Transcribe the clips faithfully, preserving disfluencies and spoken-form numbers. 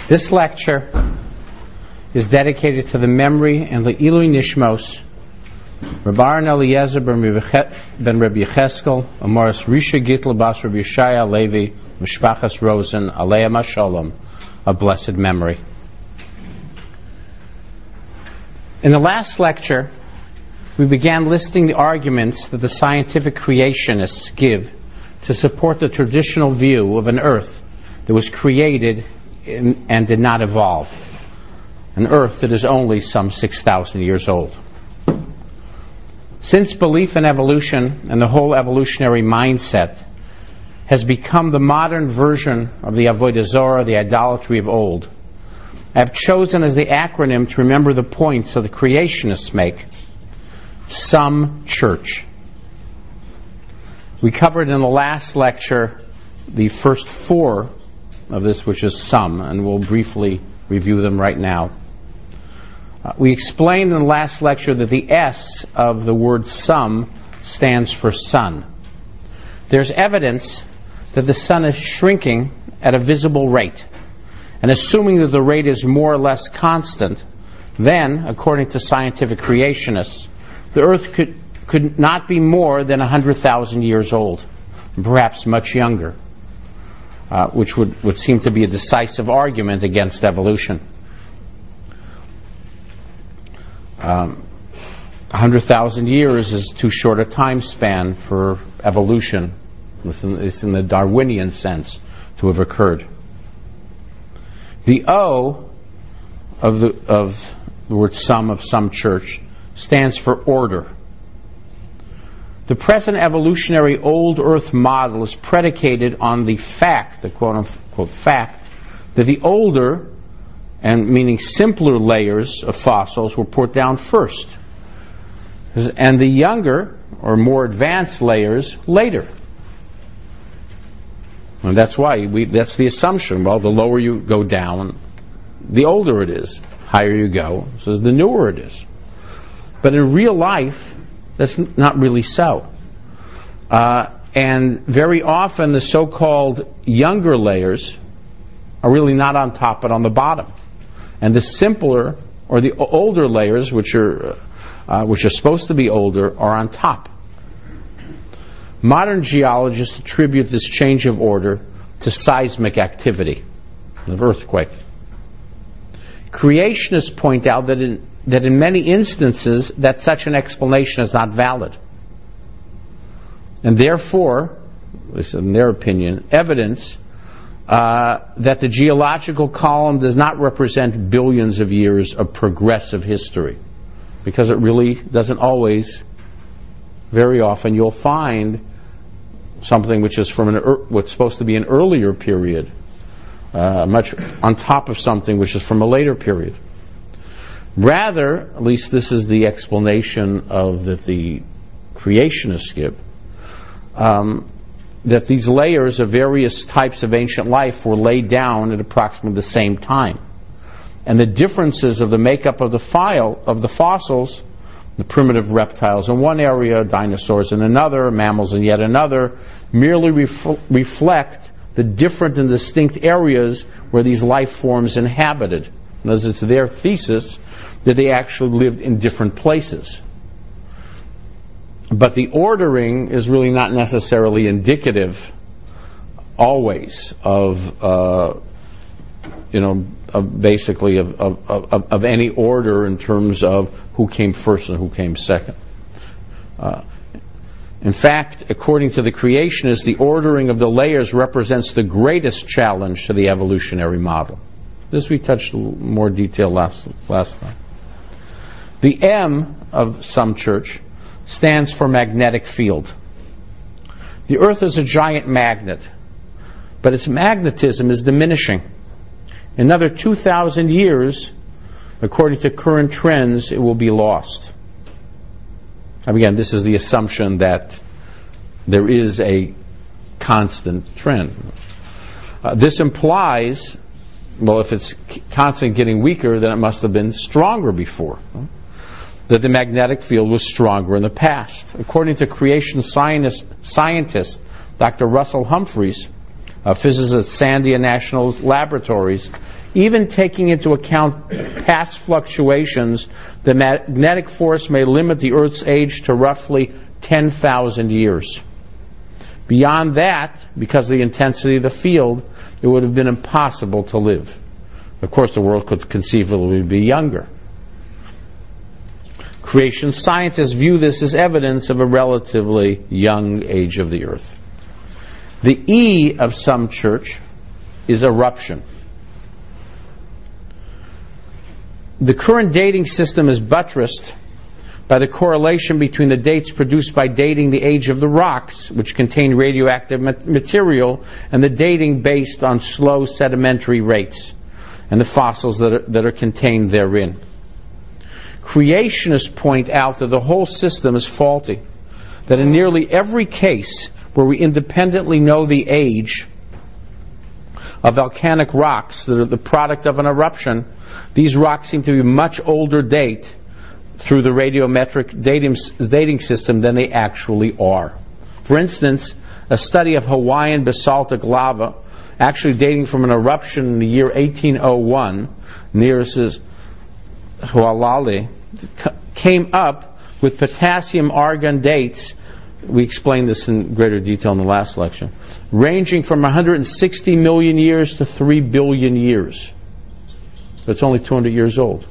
This lecture is dedicated to the memory and the Ilui Nishmos Rabbi Aaron Eliezer ben Rabbi Yecheskel, Amoris Risha Gittel Bas Rabbi Yeshaya Levi, Mishpachas Rosen, Aleim HaShalom, a blessed memory. In the last lecture, we began listing the arguments that the scientific creationists give to support the traditional view of an earth that was created in, and did not evolve. An earth that is only some six thousand years old. Since belief in evolution and the whole evolutionary mindset has become the modern version of the Avodah Zarah, the idolatry of old, I have chosen as the acronym to remember the points that the creationists make. Some Church. We covered in the last lecture the first four of this, which is some, and we'll briefly review them right now. Uh, we explained in the last lecture that the S of the word some stands for sun. There's evidence that the sun is shrinking at a visible rate. And assuming that the rate is more or less constant, then, according to scientific creationists, the earth could, could not be more than one hundred thousand years old, and perhaps much younger, uh, which would, would seem to be a decisive argument against evolution. Um, one hundred thousand years is too short a time span for evolution, it's in, it's in the Darwinian sense, to have occurred. The O of the, of the word some of some church stands for order. The present evolutionary old earth model is predicated on the fact, the quote-unquote fact, that the older, and meaning simpler layers of fossils were put down first, and the younger or more advanced layers later. And that's why we, that's the assumption. Well, the lower you go down, the older it is. Higher you go, so the newer it is. But in real life, that's not really so. Uh, and very often the so-called younger layers are really not on top but on the bottom. And the simpler or the older layers, which are uh, which are supposed to be older, are on top. Modern geologists attribute this change of order to seismic activity, of earthquake. Creationists point out that in, that in many instances that such an explanation is not valid. And therefore, at least in their opinion, evidence uh, that the geological column does not represent billions of years of progressive history. Because it really doesn't always, very often you'll find something which is from an what's supposed to be an earlier period, uh, much on top of something which is from a later period. Rather, at least this is the explanation of that the creationists give, um, that these layers of various types of ancient life were laid down at approximately the same time, and the differences of the makeup of the file of the fossils. The primitive reptiles in one area, dinosaurs in another, mammals in yet another, merely ref- reflect the different and distinct areas where these life forms inhabited. As it's their thesis that they actually lived in different places. But the ordering is really not necessarily indicative always of, uh, you know, of basically of, of, of, of any order in terms of who came first and who came second. Uh, in fact, according to the creationists, the ordering of the layers represents the greatest challenge to the evolutionary model. This we touched in more detail last, last time. The M of some church stands for magnetic field. The Earth is a giant magnet, but its magnetism is diminishing. In another two thousand years, according to current trends, it will be lost. And again, this is the assumption that there is a constant trend. Uh, this implies, well, if it's constant getting weaker, then it must have been stronger before. That the magnetic field was stronger in the past. According to creation scientist, scientist Doctor Russell Humphreys, a physicist at Sandia National Laboratories, Even taking into account past fluctuations, the magnetic force may limit the Earth's age to roughly ten thousand years. Beyond that, because of the intensity of the field, it would have been impossible to live. Of course, the world could conceivably be younger. Creation scientists view this as evidence of a relatively young age of the Earth. The E of some church is eruption. The current dating system is buttressed by the correlation between the dates produced by dating the age of the rocks, which contain radioactive material, and the dating based on slow sedimentary rates and the fossils that are, that are contained therein. Creationists point out that the whole system is faulty, that in nearly every case where we independently know the age of volcanic rocks that are the product of an eruption, these rocks seem to be much older date through the radiometric dating, dating system than they actually are. For instance, a study of Hawaiian basaltic lava, actually dating from an eruption in the year eighteen oh one near Hualali, came up with potassium argon dates, we explained this in greater detail in the last lecture, ranging from one hundred sixty million years to three billion years. But it's only two hundred years old.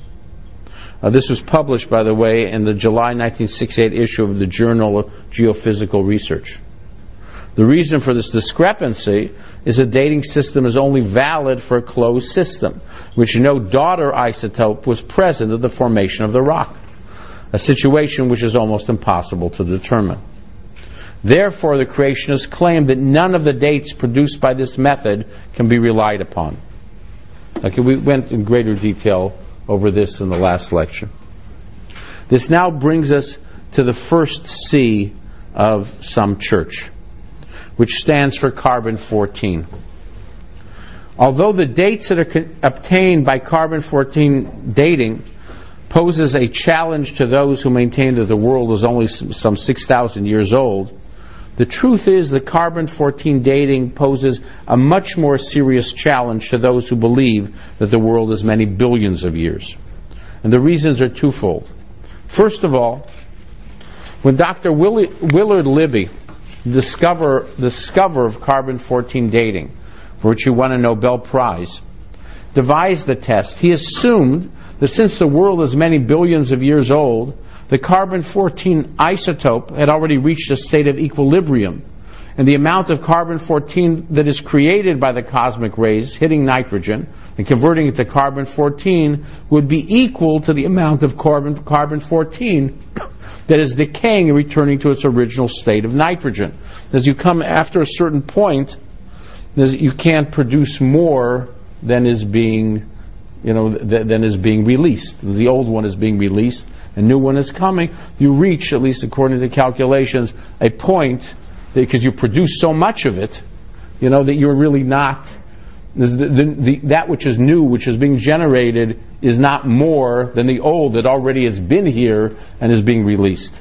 Uh, this was published, by the way, in the July nineteen sixty-eight issue of the Journal of Geophysical Research. The reason for this discrepancy is the dating system is only valid for a closed system, which no daughter isotope was present at the formation of the rock, a situation which is almost impossible to determine. Therefore, the creationists claim that none of the dates produced by this method can be relied upon. Okay, we went in greater detail over this in the last lecture. This now brings us to the first C of some church, which stands for carbon fourteen. Although the dates that are con- obtained by carbon fourteen dating poses a challenge to those who maintain that the world is only some six thousand years old, the truth is that carbon fourteen dating poses a much more serious challenge to those who believe that the world is many billions of years. And the reasons are twofold. First of all, when Doctor Willi- Willard Libby, discover, discoverer of carbon fourteen dating, for which he won a Nobel Prize, devised the test, he assumed that since the world is many billions of years old, the carbon fourteen isotope had already reached a state of equilibrium, and the amount of carbon fourteen that is created by the cosmic rays hitting nitrogen and converting it to carbon fourteen would be equal to the amount of carbon, carbon fourteen that is decaying and returning to its original state of nitrogen. As you come after a certain point, you can't produce more than is being, you know, than is being released. The old one is being released, a new one is coming. You reach, at least according to calculations, a point because you produce so much of it, you know, that you're really not, the, the, the, that which is new, which is being generated, is not more than the old that already has been here and is being released.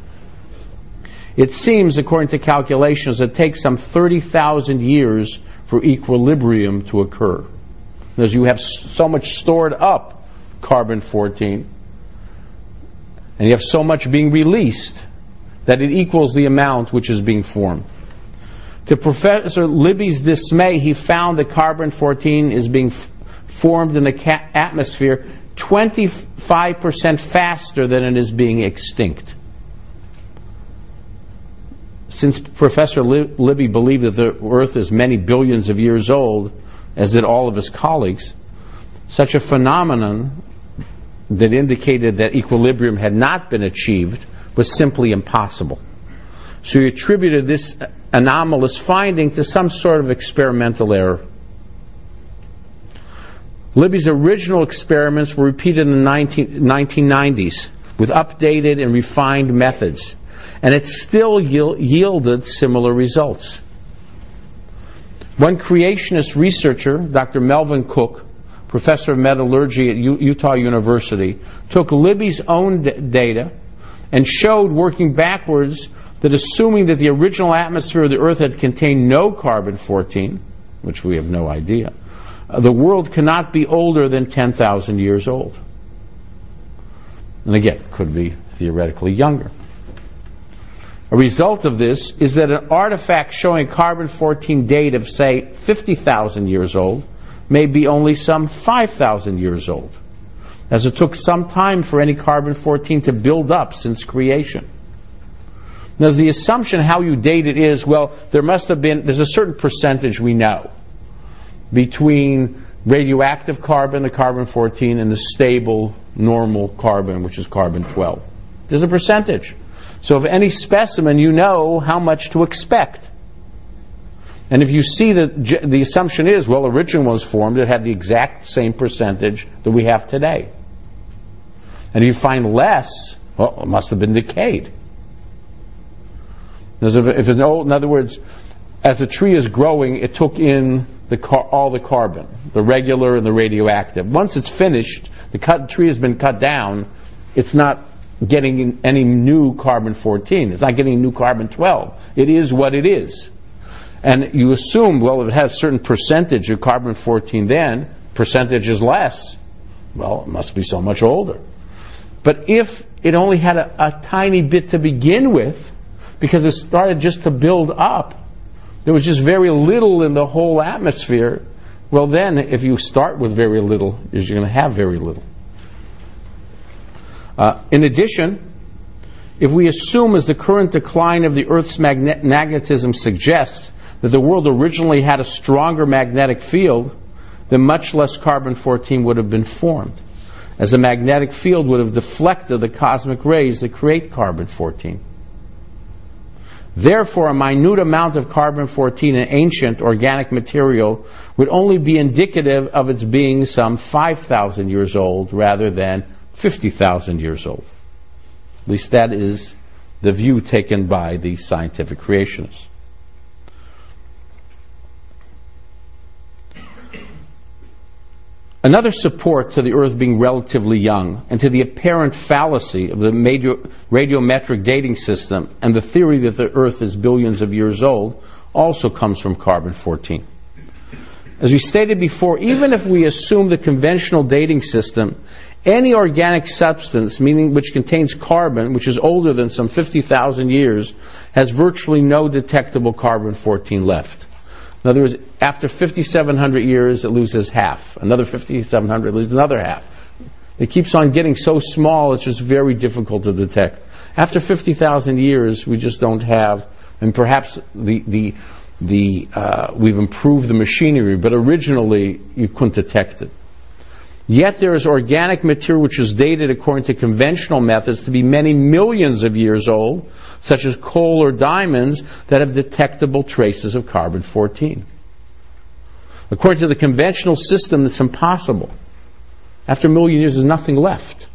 It seems, according to calculations, it takes some thirty thousand years for equilibrium to occur. Because you have so much stored up carbon fourteen, and you have so much being released that it equals the amount which is being formed. To Professor Libby's dismay, he found that carbon fourteen is being f- formed in the ca- atmosphere twenty-five percent faster than it is being extinct. Since Professor Lib- Libby believed that the Earth is many billions of years old, as did all of his colleagues, such a phenomenon that indicated that equilibrium had not been achieved was simply impossible. So he attributed this anomalous finding to some sort of experimental error. Libby's original experiments were repeated in the nineteen nineties with updated and refined methods, and it still yield, yielded similar results. One creationist researcher, Doctor Melvin Cook, professor of metallurgy at U- Utah University, took Libby's own d- data and showed, working backwards, that assuming that the original atmosphere of the Earth had contained no carbon fourteen, which we have no idea, uh, the world cannot be older than ten thousand years old. And again, it could be theoretically younger. A result of this is that an artifact showing carbon fourteen date of, say, fifty thousand years old may be only some five thousand years old, as it took some time for any carbon fourteen to build up since creation. Now, the assumption how you date it is, well, there must have been, there's a certain percentage we know between radioactive carbon, the carbon fourteen, and the stable, normal carbon, which is carbon twelve. There's a percentage. So of any specimen, you know how much to expect. And if you see that the assumption is, well, original was formed, it had the exact same percentage that we have today. And if you find less, well, it must have been decayed. If it's an old, in other words, as the tree is growing, it took in the car, all the carbon, the regular and the radioactive. Once it's finished, the cut, tree has been cut down, it's not getting any new carbon fourteen. It's not getting new carbon twelve. It is what it is. And you assume, well, if it has a certain percentage of carbon fourteen then, percentage is less. Well, it must be so much older. But if it only had a, a tiny bit to begin with, because it started just to build up, there was just very little in the whole atmosphere, well then, if you start with very little, you're going to have very little. Uh, in addition, if we assume, as the current decline of the Earth's magne- magnetism suggests, that the world originally had a stronger magnetic field, then much less carbon fourteen would have been formed, as the magnetic field would have deflected the cosmic rays that create carbon fourteen. Therefore, a minute amount of carbon fourteen in ancient organic material would only be indicative of its being some five thousand years old rather than fifty thousand years old. At least that is the view taken by the scientific creationists. Another support to the Earth being relatively young and to the apparent fallacy of the radio, radiometric dating system and the theory that the Earth is billions of years old also comes from carbon fourteen. As we stated before, even if we assume the conventional dating system, any organic substance, meaning which contains carbon, which is older than some fifty thousand years, has virtually no detectable carbon fourteen left. In other words, after fifty-seven hundred years, it loses half. Another fifty-seven hundred loses another half. It keeps on getting so small, it's just very difficult to detect. After fifty thousand years, we just don't have, and perhaps the the the uh, we've improved the machinery, but originally you couldn't detect it. Yet there is organic material which is dated according to conventional methods to be many millions of years old, such as coal or diamonds, that have detectable traces of carbon fourteen. According to the conventional system, that's impossible. After a million years, there's nothing left.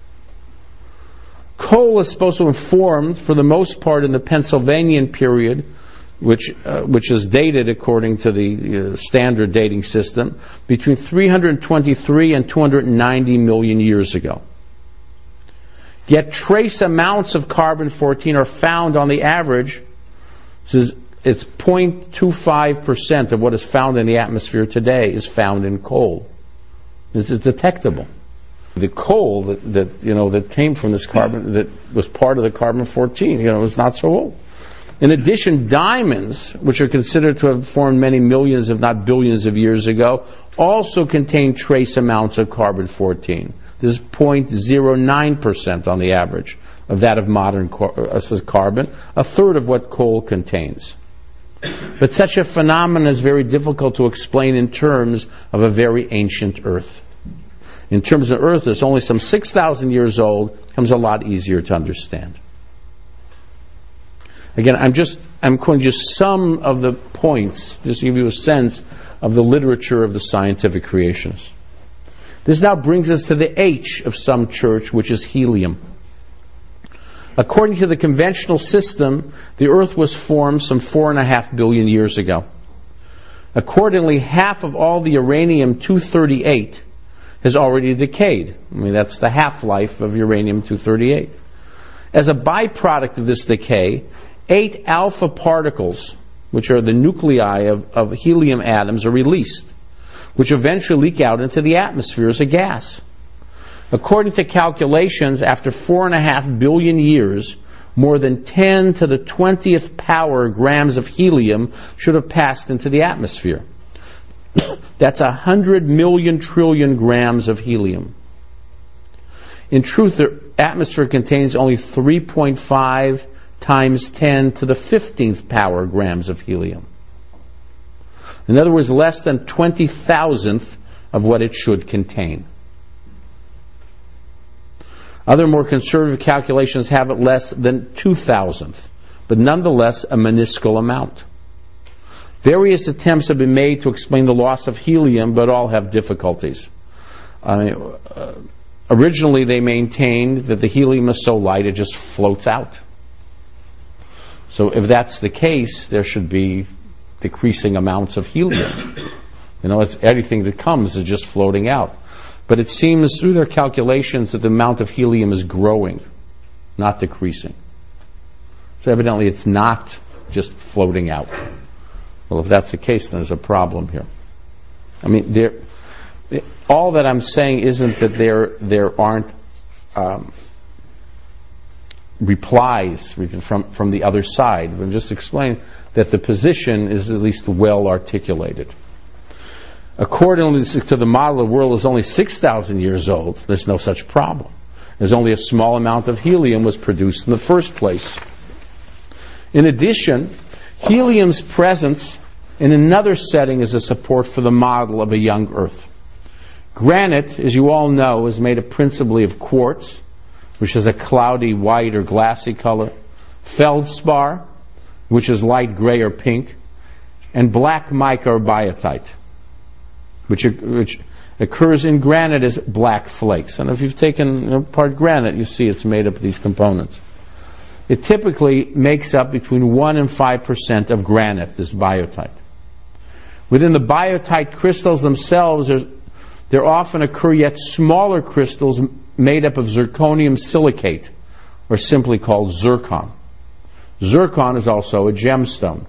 Coal is supposed to have been formed, for the most part, in the Pennsylvanian period, which uh, which is dated according to the uh, standard dating system, between three hundred twenty-three and two hundred ninety million years ago. Yet trace amounts of carbon fourteen are found on the average. This is, it's zero point two five percent of what is found in the atmosphere today is found in coal. It's, it's detectable. The coal that, that you know that came from this carbon, that was part of the carbon fourteen, you know, is not so old. In addition, diamonds, which are considered to have formed many millions, if not billions of years ago, also contain trace amounts of carbon fourteen. This is zero point zero nine percent on the average of that of modern carbon, a third of what coal contains. But such a phenomenon is very difficult to explain in terms of a very ancient Earth. In terms of Earth that's only some six thousand years old, it becomes a lot easier to understand. Again, I'm just I'm going to just some of the points, just to give you a sense of the literature of the scientific creationists. This now brings us to the H of some church, which is helium. According to the conventional system, the Earth was formed some four and a half billion years ago. Accordingly, half of all the uranium two thirty-eight has already decayed. I mean, that's the half-life of uranium two thirty-eight. As a byproduct of this decay, eight alpha particles, which are the nuclei of, of helium atoms, are released, which eventually leak out into the atmosphere as a gas. According to calculations, after four and a half billion years, more than ten to the twentieth power grams of helium should have passed into the atmosphere. That's a hundred million trillion grams of helium. In truth, the atmosphere contains only three point five times ten to the fifteenth power grams of helium. In other words, less than twenty thousandth of what it should contain. Other more conservative calculations have it less than two thousandth, but nonetheless a minuscule amount. Various attempts have been made to explain the loss of helium, but all have difficulties. Uh, uh, originally they maintained that the helium is so light it just floats out. So if that's the case, there should be decreasing amounts of helium. You know, it's, everything that comes is just floating out. But it seems through their calculations that the amount of helium is growing, not decreasing. So evidently it's not just floating out. Well, if that's the case, then there's a problem here. I mean, there, all that I'm saying isn't that there there aren't um, replies from, from the other side. I'm just explaining that the position is at least well articulated. According to the model, the world is only six thousand years old. There's no such problem. There's only a small amount of helium was produced in the first place. In addition, helium's presence in another setting is a support for the model of a young Earth. Granite, as you all know, is made up principally of quartz, which has a cloudy white or glassy color, feldspar, which is light gray or pink, and black mica or biotite, which, which occurs in granite as black flakes. And if you've taken apart granite, you see it's made up of these components. It typically makes up between one and five percent of granite, this biotite. Within the biotite crystals themselves, there often occur yet smaller crystals made up of zirconium silicate, or simply called zircon. Zircon is also a gemstone.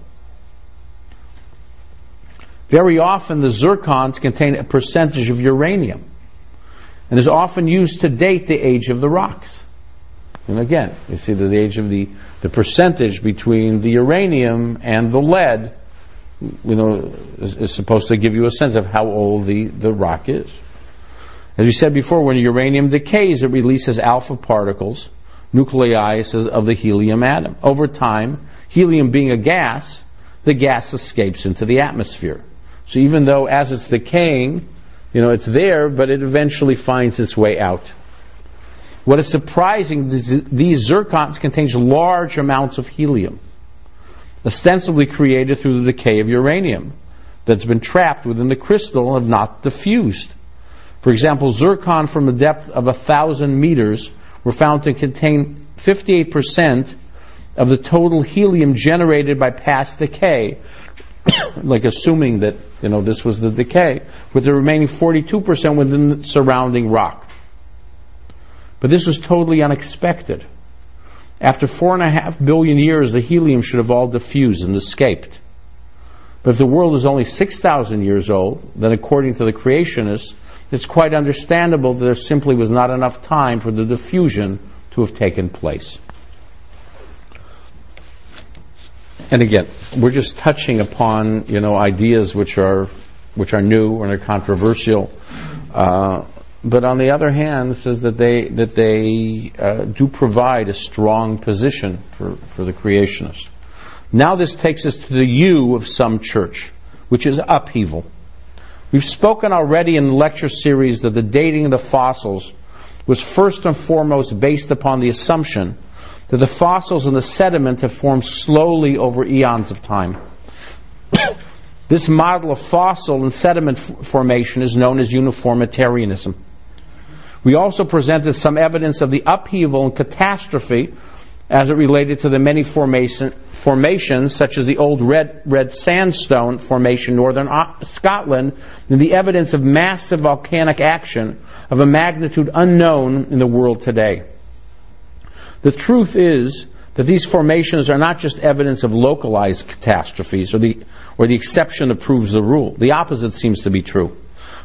Very often the zircons contain a percentage of uranium, and is often used to date the age of the rocks. And again, you see that the age of the, the percentage between the uranium and the lead, you know, is, is supposed to give you a sense of how old the, the rock is. As we said before, when uranium decays, it releases alpha particles, nuclei of the helium atom. Over time, helium being a gas, the gas escapes into the atmosphere. So even though as it's decaying, you know, it's there, but it eventually finds its way out. What is surprising is these zircons contain large amounts of helium, ostensibly created through the decay of uranium that's been trapped within the crystal and not diffused. For example, zircon from a depth of a thousand meters were found to contain fifty-eight percent of the total helium generated by past decay, like assuming that, you know, this was the decay, with the remaining forty-two percent within the surrounding rock. But this was totally unexpected. After four and a half billion years, the helium should have all diffused and escaped. But if the world is only six thousand years old, then according to the creationists, it's quite understandable that there simply was not enough time for the diffusion to have taken place. And again, we're just touching upon, you know, ideas which are which are new and are controversial. Uh, But on the other hand, it says that they that they uh, do provide a strong position for, for the creationists. Now this takes us to the U of some church, which is upheaval. We've spoken already in the lecture series that the dating of the fossils was first and foremost based upon the assumption that the fossils and the sediment have formed slowly over eons of time. This model of fossil and sediment f- formation is known as uniformitarianism. We also presented some evidence of the upheaval and catastrophe as it related to the many formation, formations, such as the old red, red sandstone formation in northern Scotland, and the evidence of massive volcanic action of a magnitude unknown in the world today. The truth is that these formations are not just evidence of localized catastrophes or the, or the exception that proves the rule. The opposite seems to be true.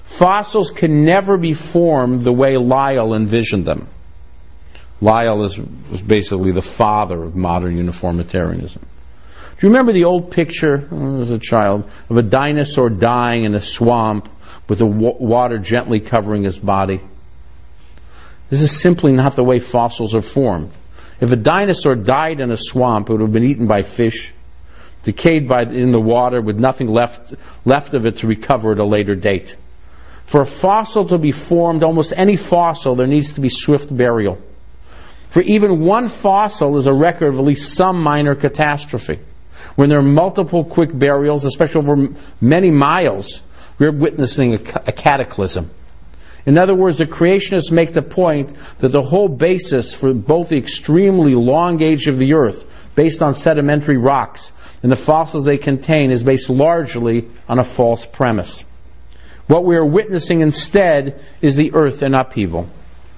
Fossils can never be formed the way Lyell envisioned them. Lyell is, was basically the father of modern uniformitarianism. Do you remember the old picture, as a child, of a dinosaur dying in a swamp with the w- water gently covering his body? This is simply not the way fossils are formed. If a dinosaur died in a swamp, it would have been eaten by fish, decayed by, in the water with nothing left, left of it to recover at a later date. For a fossil to be formed, almost any fossil, there needs to be swift burial. For even one fossil is a record of at least some minor catastrophe. When there are multiple quick burials, especially over many miles, we're witnessing a, a cataclysm. In other words, the creationists make the point that the whole basis for both the extremely long age of the earth, based on sedimentary rocks, and the fossils they contain, is based largely on a false premise. What we are witnessing instead is the earth in upheaval.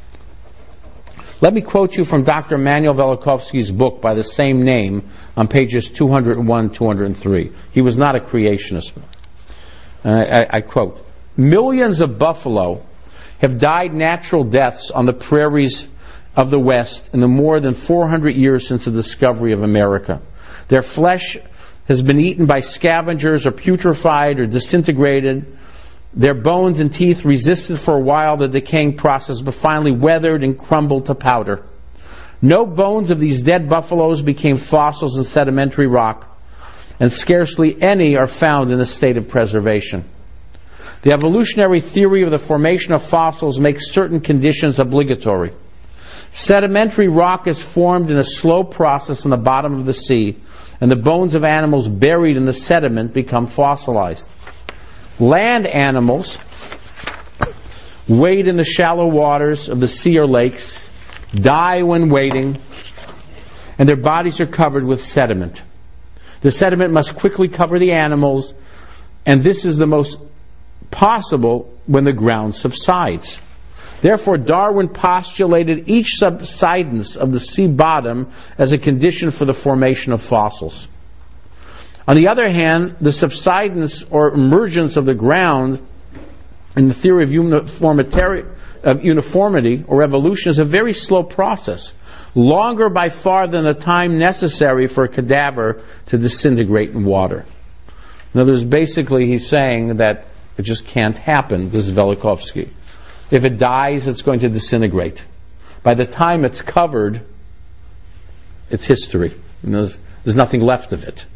Let me quote you from Doctor Emanuel Velikovsky's book by the same name on pages two oh one, two oh three. He was not a creationist. Uh, I, I quote, "Millions of buffalo have died natural deaths on the prairies of the West in the more than four hundred years since the discovery of America. Their flesh has been eaten by scavengers or putrefied or disintegrated. Their bones and teeth resisted for a while the decaying process, but finally weathered and crumbled to powder. No bones of these dead buffaloes became fossils in sedimentary rock, and scarcely any are found in a state of preservation. The evolutionary theory of the formation of fossils makes certain conditions obligatory. Sedimentary rock is formed in a slow process in the bottom of the sea, and the bones of animals buried in the sediment become fossilized. Land animals wade in the shallow waters of the sea or lakes, die when wading, and their bodies are covered with sediment. The sediment must quickly cover the animals, and this is the most possible when the ground subsides. Therefore, Darwin postulated each subsidence of the sea bottom as a condition for the formation of fossils. On the other hand, the subsidence or emergence of the ground in the theory of uniformitary, of uniformity or evolution is a very slow process, longer by far than the time necessary for a cadaver to disintegrate in water. In other words, basically he's saying that it just can't happen. This is Velikovsky. If it dies, it's going to disintegrate. By the time it's covered, it's history. You know, there's, there's nothing left of it.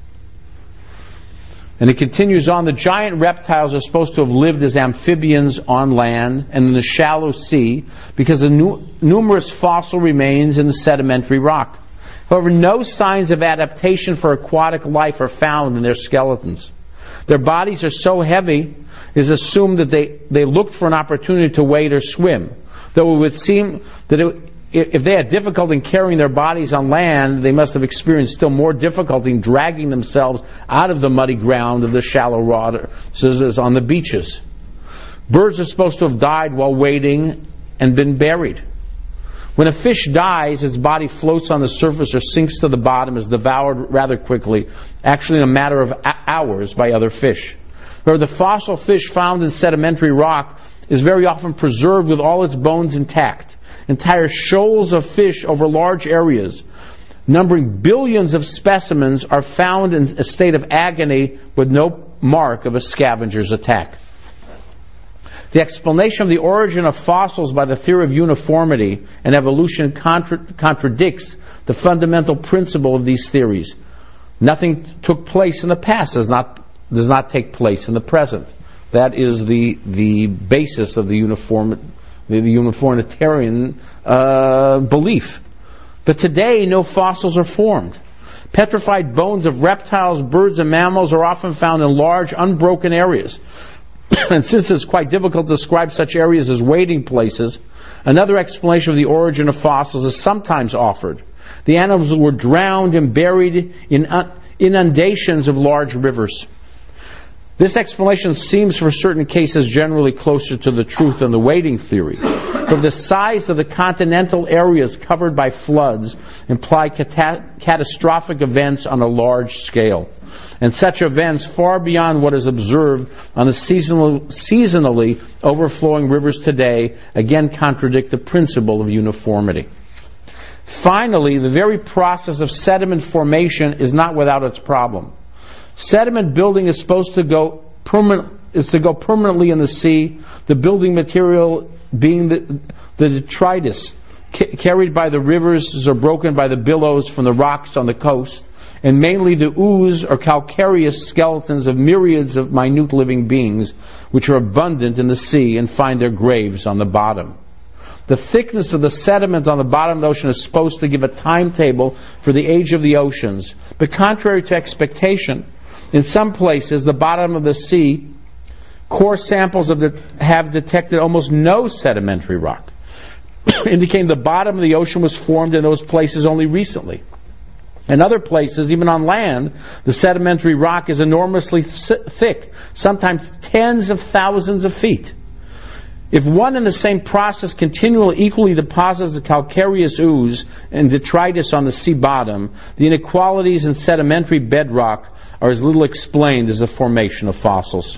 And it continues on, the giant reptiles are supposed to have lived as amphibians on land and in the shallow sea because of nu- numerous fossil remains in the sedimentary rock. However, no signs of adaptation for aquatic life are found in their skeletons. Their bodies are so heavy, it is assumed that they, they looked for an opportunity to wade or swim. Though it would seem that it, if they had difficulty in carrying their bodies on land, they must have experienced still more difficulty in dragging themselves out of the muddy ground of the shallow water on the beaches. Birds are supposed to have died while wading and been buried. When a fish dies, its body floats on the surface or sinks to the bottom, is devoured rather quickly, actually in a matter of hours by other fish. However, the fossil fish found in sedimentary rock is very often preserved with all its bones intact. Entire shoals of fish over large areas, numbering billions of specimens, are found in a state of agony with no mark of a scavenger's attack. The explanation of the origin of fossils by the theory of uniformity and evolution contra- contradicts the fundamental principle of these theories. Nothing took place in the past does not does not take place in the present. That is the the basis of the uniform the, the uniformitarian uh, belief. But today, no fossils are formed. Petrified bones of reptiles, birds, and mammals are often found in large, unbroken areas. And since it's quite difficult to describe such areas as wading places, another explanation of the origin of fossils is sometimes offered. The animals were drowned and buried in inundations of large rivers. This explanation seems for certain cases generally closer to the truth than the weighting theory. But the size of the continental areas covered by floods imply cata- catastrophic events on a large scale. And such events, far beyond what is observed on the seasonal, seasonally overflowing rivers today, again contradict the principle of uniformity. Finally, the very process of sediment formation is not without its problem. Sediment building is supposed to go permanent, is to go permanently in the sea, the building material being the, the detritus ca- carried by the rivers or broken by the billows from the rocks on the coast, and mainly the ooze or calcareous skeletons of myriads of minute living beings which are abundant in the sea and find their graves on the bottom. The thickness of the sediment on the bottom of the ocean is supposed to give a timetable for the age of the oceans. But contrary to expectation, in some places, the bottom of the sea, core samples of the, have detected almost no sedimentary rock, indicating the bottom of the ocean was formed in those places only recently. In other places, even on land, the sedimentary rock is enormously th- thick, sometimes tens of thousands of feet. If one and the same process continually equally deposits the calcareous ooze and detritus on the sea bottom, the inequalities in sedimentary bedrock are as little explained as the formation of fossils.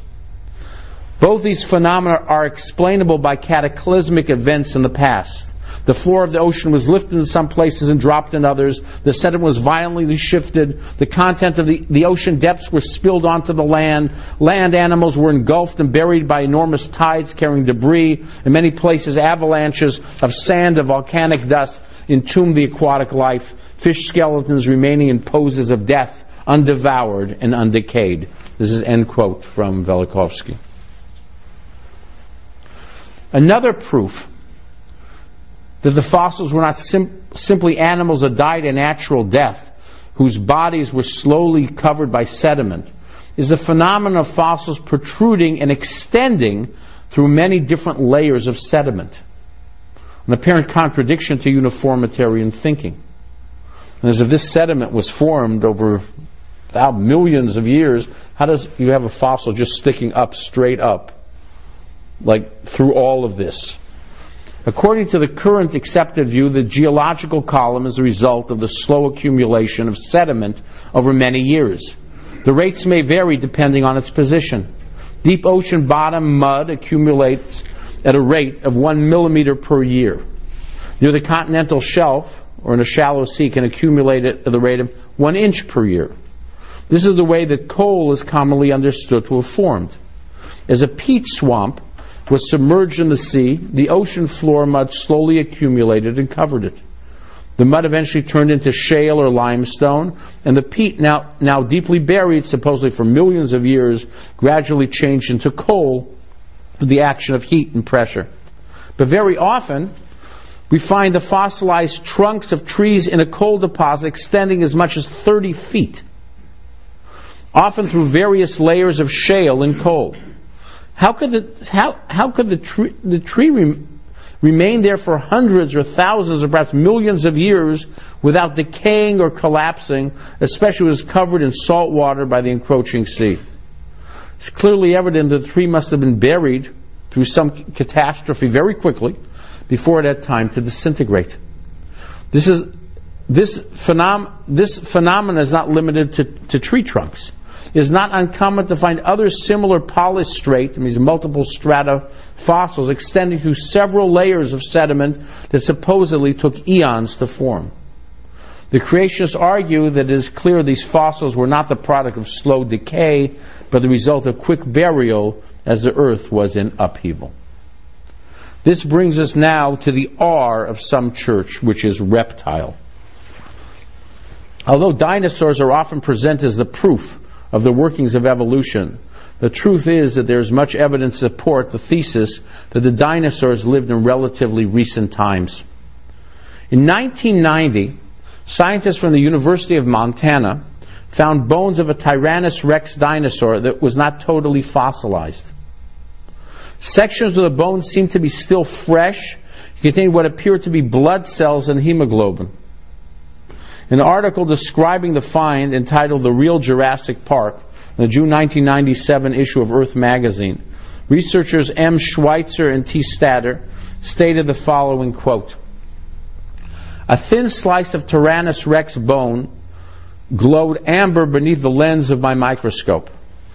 Both these phenomena are explainable by cataclysmic events in the past. The floor of the ocean was lifted in some places and dropped in others. The sediment was violently shifted. The content of the, the ocean depths were spilled onto the land. Land animals were engulfed and buried by enormous tides carrying debris. In many places, avalanches of sand and volcanic dust entombed the aquatic life. Fish skeletons remaining in poses of death, undevoured and undecayed. This is end quote from Velikovsky. Another proof that the fossils were not sim- simply animals that died a natural death, whose bodies were slowly covered by sediment, is the phenomenon of fossils protruding and extending through many different layers of sediment. An apparent contradiction to uniformitarian thinking. And as if this sediment was formed over millions of years, how does you have a fossil just sticking up, straight up, like through all of this? According to the current accepted view, the geological column is the result of the slow accumulation of sediment over many years. The rates may vary depending on its position. Deep ocean bottom mud accumulates at a rate of one millimeter per year. Near the continental shelf, or in a shallow sea, can accumulate at the rate of one inch per year. This is the way that coal is commonly understood to have formed. As a peat swamp was submerged in the sea, the ocean floor mud slowly accumulated and covered it. The mud eventually turned into shale or limestone, and the peat, now, now deeply buried, supposedly for millions of years, gradually changed into coal with the action of heat and pressure. But very often, we find the fossilized trunks of trees in a coal deposit extending as much as thirty feet, often through various layers of shale and coal. How could the how how could the tree the tree re, remain there for hundreds or thousands or perhaps millions of years without decaying or collapsing, especially when it was covered in salt water by the encroaching sea? It's clearly evident that the tree must have been buried through some catastrophe very quickly before it had time to disintegrate. This is this phenom this phenomenon is not limited to, to tree trunks. It is not uncommon to find other similar polystrate, these multiple strata fossils, extending through several layers of sediment that supposedly took eons to form. The creationists argue that it is clear these fossils were not the product of slow decay, but the result of quick burial as the earth was in upheaval. This brings us now to the R of some church, which is reptile. Although dinosaurs are often presented as the proof of the workings of evolution, the truth is that there is much evidence to support the thesis that the dinosaurs lived in relatively recent times. In nineteen ninety, scientists from the University of Montana found bones of a Tyrannus rex dinosaur that was not totally fossilized. Sections of the bones seemed to be still fresh, containing what appeared to be blood cells and hemoglobin. An article describing the find, entitled "The Real Jurassic Park," in the June nineteen ninety-seven issue of Earth magazine, researchers M. Schweitzer and T. Stader stated the following quote: "A thin slice of Tyrannus rex bone glowed amber beneath the lens of my microscope.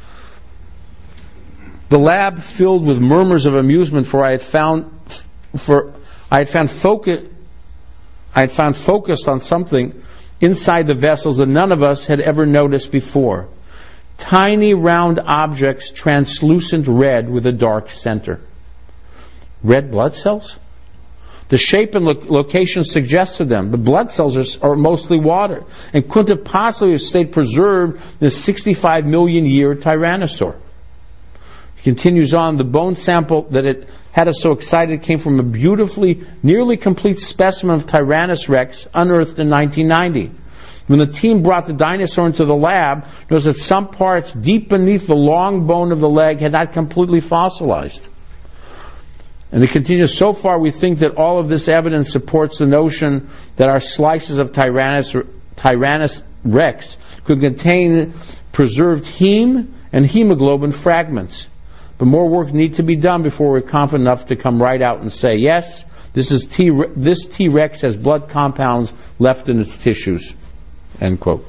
The lab filled with murmurs of amusement, for I had found, for I had found focus, I had found focused on something inside the vessels that none of us had ever noticed before. Tiny round objects, translucent red with a dark center." Red blood cells? The shape and lo- location suggested them. The blood cells are, are mostly water and couldn't have possibly have stayed preserved in this sixty-five million year tyrannosaur. He continues on, "The bone sample that it had us so excited came from a beautifully, nearly complete specimen of Tyrannus rex unearthed in nineteen ninety. When the team brought the dinosaur into the lab, noticed that some parts deep beneath the long bone of the leg had not completely fossilized." And it continues, "So far we think that all of this evidence supports the notion that our slices of Tyrannus, Tyrannus rex could contain preserved heme and hemoglobin fragments. But more work needs to be done before we're confident enough to come right out and say, yes, this is T, this T-Rex has blood compounds left in its tissues." End quote.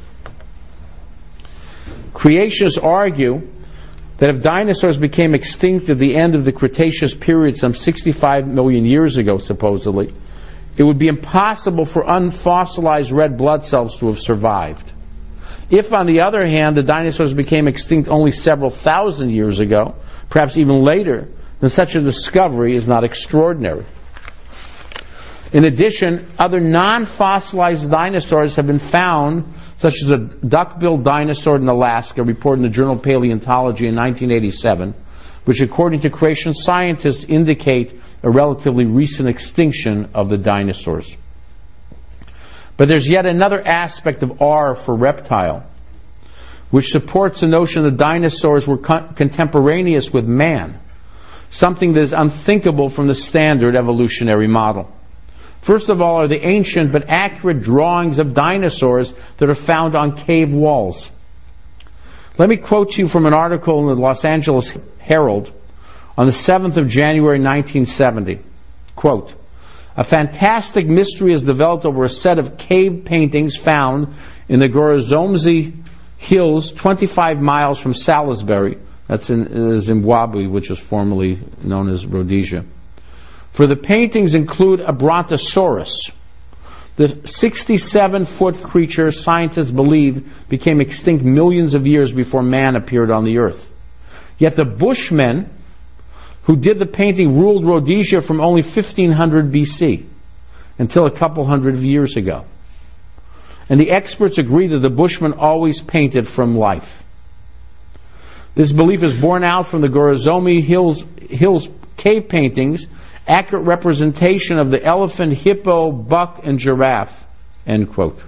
Creationists argue that if dinosaurs became extinct at the end of the Cretaceous period some sixty-five million years ago, supposedly, it would be impossible for unfossilized red blood cells to have survived. If, on the other hand, the dinosaurs became extinct only several thousand years ago, perhaps even later, then such a discovery is not extraordinary. In addition, other non-fossilized dinosaurs have been found, such as a duck-billed dinosaur in Alaska, reported in the journal Paleontology in nineteen eighty-seven, which, according to creation scientists, indicate a relatively recent extinction of the dinosaurs. But there's yet another aspect of R for reptile, which supports the notion that dinosaurs were con- contemporaneous with man, something that is unthinkable from the standard evolutionary model. First of all are the ancient but accurate drawings of dinosaurs that are found on cave walls. Let me quote to you from an article in the Los Angeles Herald on the seventh of January nineteen seventy. Quote, "A fantastic mystery has developed over a set of cave paintings found in the Gorozomzi Hills, twenty-five miles from Salisbury." That's in Zimbabwe, which was formerly known as Rhodesia. "For the paintings include a brontosaurus, the sixty-seven foot creature scientists believe became extinct millions of years before man appeared on the earth. Yet the Bushmen who did the painting ruled Rhodesia from only fifteen hundred B C until a couple hundred of years ago. And the experts agree that the Bushmen always painted from life. This belief is borne out from the Gorozomi Hills, Hills cave paintings, accurate representation of the elephant, hippo, buck, and giraffe." End quote.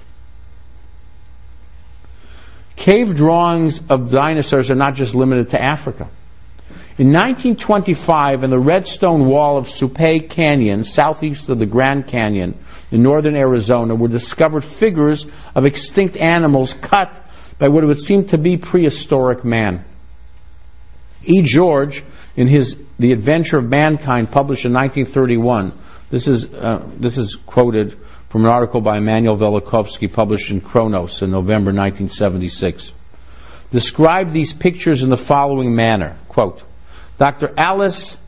Cave drawings of dinosaurs are not just limited to Africa. In nineteen twenty-five, in the Redstone Wall of Supay Canyon, southeast of the Grand Canyon in northern Arizona, were discovered figures of extinct animals cut by what would seem to be prehistoric man. E. George, in his The Adventure of Mankind, published in nineteen thirty-one, this is uh, this is quoted from an article by Emanuel Velikovsky published in Chronos in November nineteen seventy-six, described these pictures in the following manner. Quote, "Doctor Alice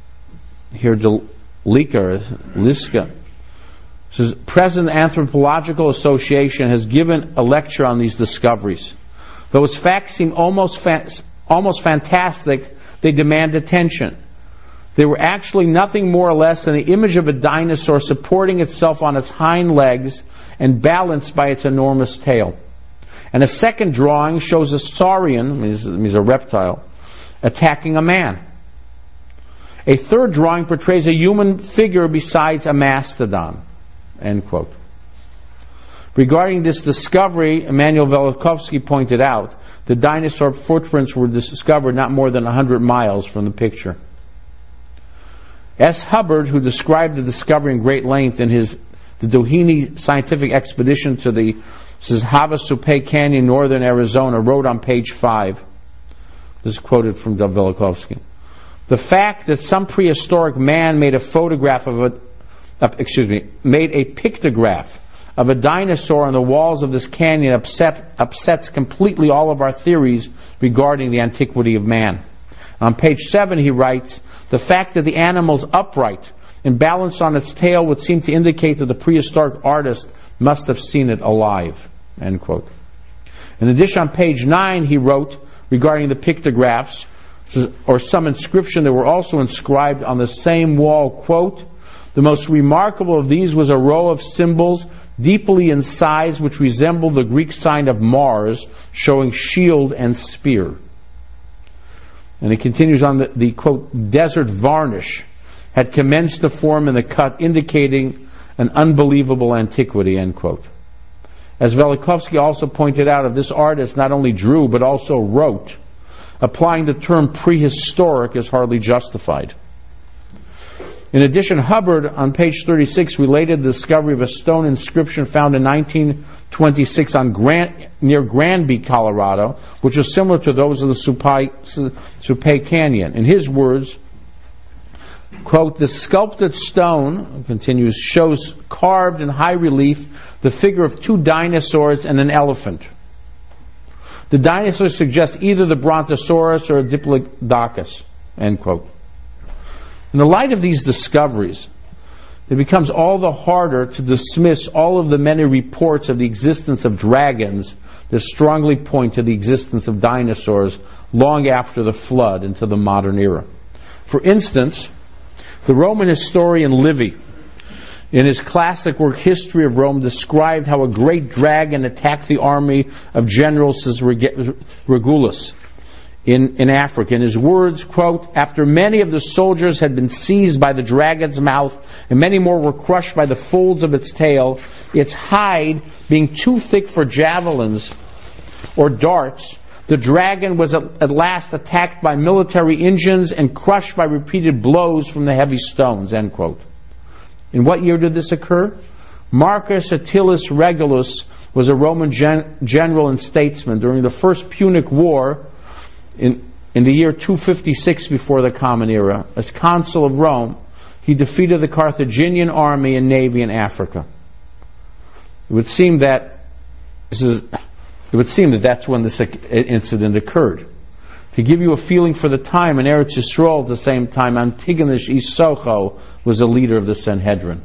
Hirdliska, Liska, says, President Anthropological Association has given a lecture on these discoveries. Though its facts seem almost fa- almost fantastic, they demand attention. They were actually nothing more or less than the image of a dinosaur supporting itself on its hind legs and balanced by its enormous tail. And a second drawing shows a saurian, means, means a reptile, attacking a man. A third drawing portrays a human figure besides a mastodon." End quote. Regarding this discovery, Emanuel Velikovsky pointed out the dinosaur footprints were discovered not more than one hundred miles from the picture. S. Hubbard, who described the discovery in great length in his The Doheny Scientific Expedition to the This is Havasupai Canyon, northern Arizona, wrote on page five. This is quoted from Dov Velikovsky. The fact that some prehistoric man made a photograph of a, uh, excuse me, made a pictograph of a dinosaur on the walls of this canyon upset, upsets completely all of our theories regarding the antiquity of man. On page seven he writes, the fact that the animal's upright and balanced on its tail would seem to indicate that the prehistoric artist must have seen it alive. End quote. In addition, on page nine he wrote regarding the pictographs, or some inscription that were also inscribed on the same wall, quote, the most remarkable of these was a row of symbols deeply in size which resembled the Greek sign of Mars, showing shield and spear. And it continues on the, the quote, desert varnish had commenced to form in the cut, indicating an unbelievable antiquity, end quote. As Velikovsky also pointed out, if this artist not only drew but also wrote, applying the term prehistoric is hardly justified. In addition, Hubbard, on page thirty-six, related the discovery of a stone inscription found in nineteen twenty-six on Grant, near Granby, Colorado, which was similar to those of the Supai, Supai Canyon. In his words, quote, the sculpted stone, continues, shows carved in high relief the figure of two dinosaurs and an elephant. The dinosaurs suggest either the Brontosaurus or a Diplodocus, end quote. In the light of these discoveries, it becomes all the harder to dismiss all of the many reports of the existence of dragons that strongly point to the existence of dinosaurs long after the flood into the modern era. For instance, the Roman historian Livy, in his classic work History of Rome, described how a great dragon attacked the army of General Regulus in, in Africa. In his words, quote, after many of the soldiers had been seized by the dragon's mouth and many more were crushed by the folds of its tail, its hide being too thick for javelins or darts, the dragon was at last attacked by military engines and crushed by repeated blows from the heavy stones, end quote. In what year did this occur? Marcus Atilius Regulus was a Roman gen- general and statesman during the First Punic War in, in the year two fifty-six before the Common Era. As consul of Rome, he defeated the Carthaginian army and navy in Africa. It would seem that this is, it would seem that that's when this incident occurred. To give you a feeling for the time, in Eretz Yisrael at the same time, Antigonus Isocho was a leader of the Sanhedrin.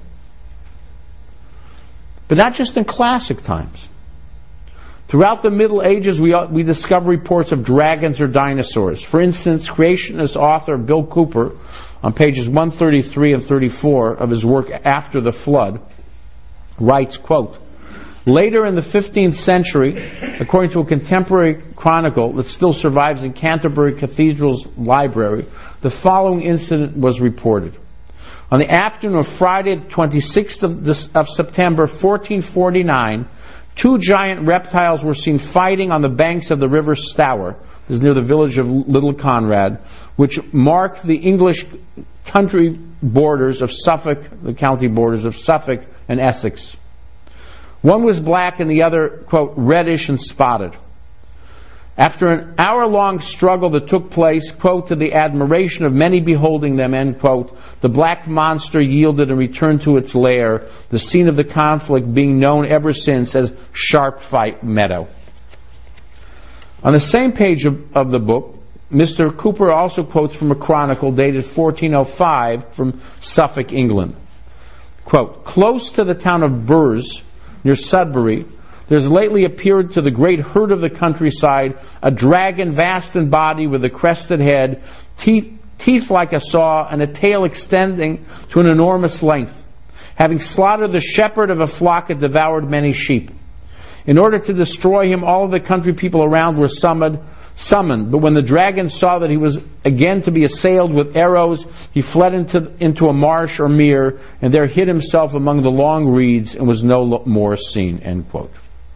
But not just in classic times. Throughout the Middle Ages, we, we discover reports of dragons or dinosaurs. For instance, creationist author Bill Cooper, on pages one thirty-three and thirty-four of his work After the Flood, writes, quote, later in the fifteenth century, according to a contemporary chronicle that still survives in Canterbury Cathedral's library, the following incident was reported. On the afternoon of Friday, the twenty-sixth of, this, of September, fourteen forty-nine, two giant reptiles were seen fighting on the banks of the river Stour. This is near the village of Little Conrad, which mark the English country borders of Suffolk, the county borders of Suffolk and Essex. One was black and the other, quote, reddish and spotted. After an hour-long struggle that took place, quote, to the admiration of many beholding them, end quote, the black monster yielded and returned to its lair, the scene of the conflict being known ever since as Sharp Fight Meadow. On the same page of, of the book, Mister Cooper also quotes from a chronicle dated fourteen oh five from Suffolk, England. Quote, close to the town of Burrs, near Sudbury, there's lately appeared to the great herd of the countryside a dragon vast in body with a crested head, teeth, teeth like a saw, and a tail extending to an enormous length. Having slaughtered the shepherd of a flock, it devoured many sheep. In order to destroy him, all of the country people around were summoned, summoned. But when the dragon saw that he was again to be assailed with arrows, he fled into, into a marsh or mere, and there hid himself among the long reeds and was no more seen, end quote.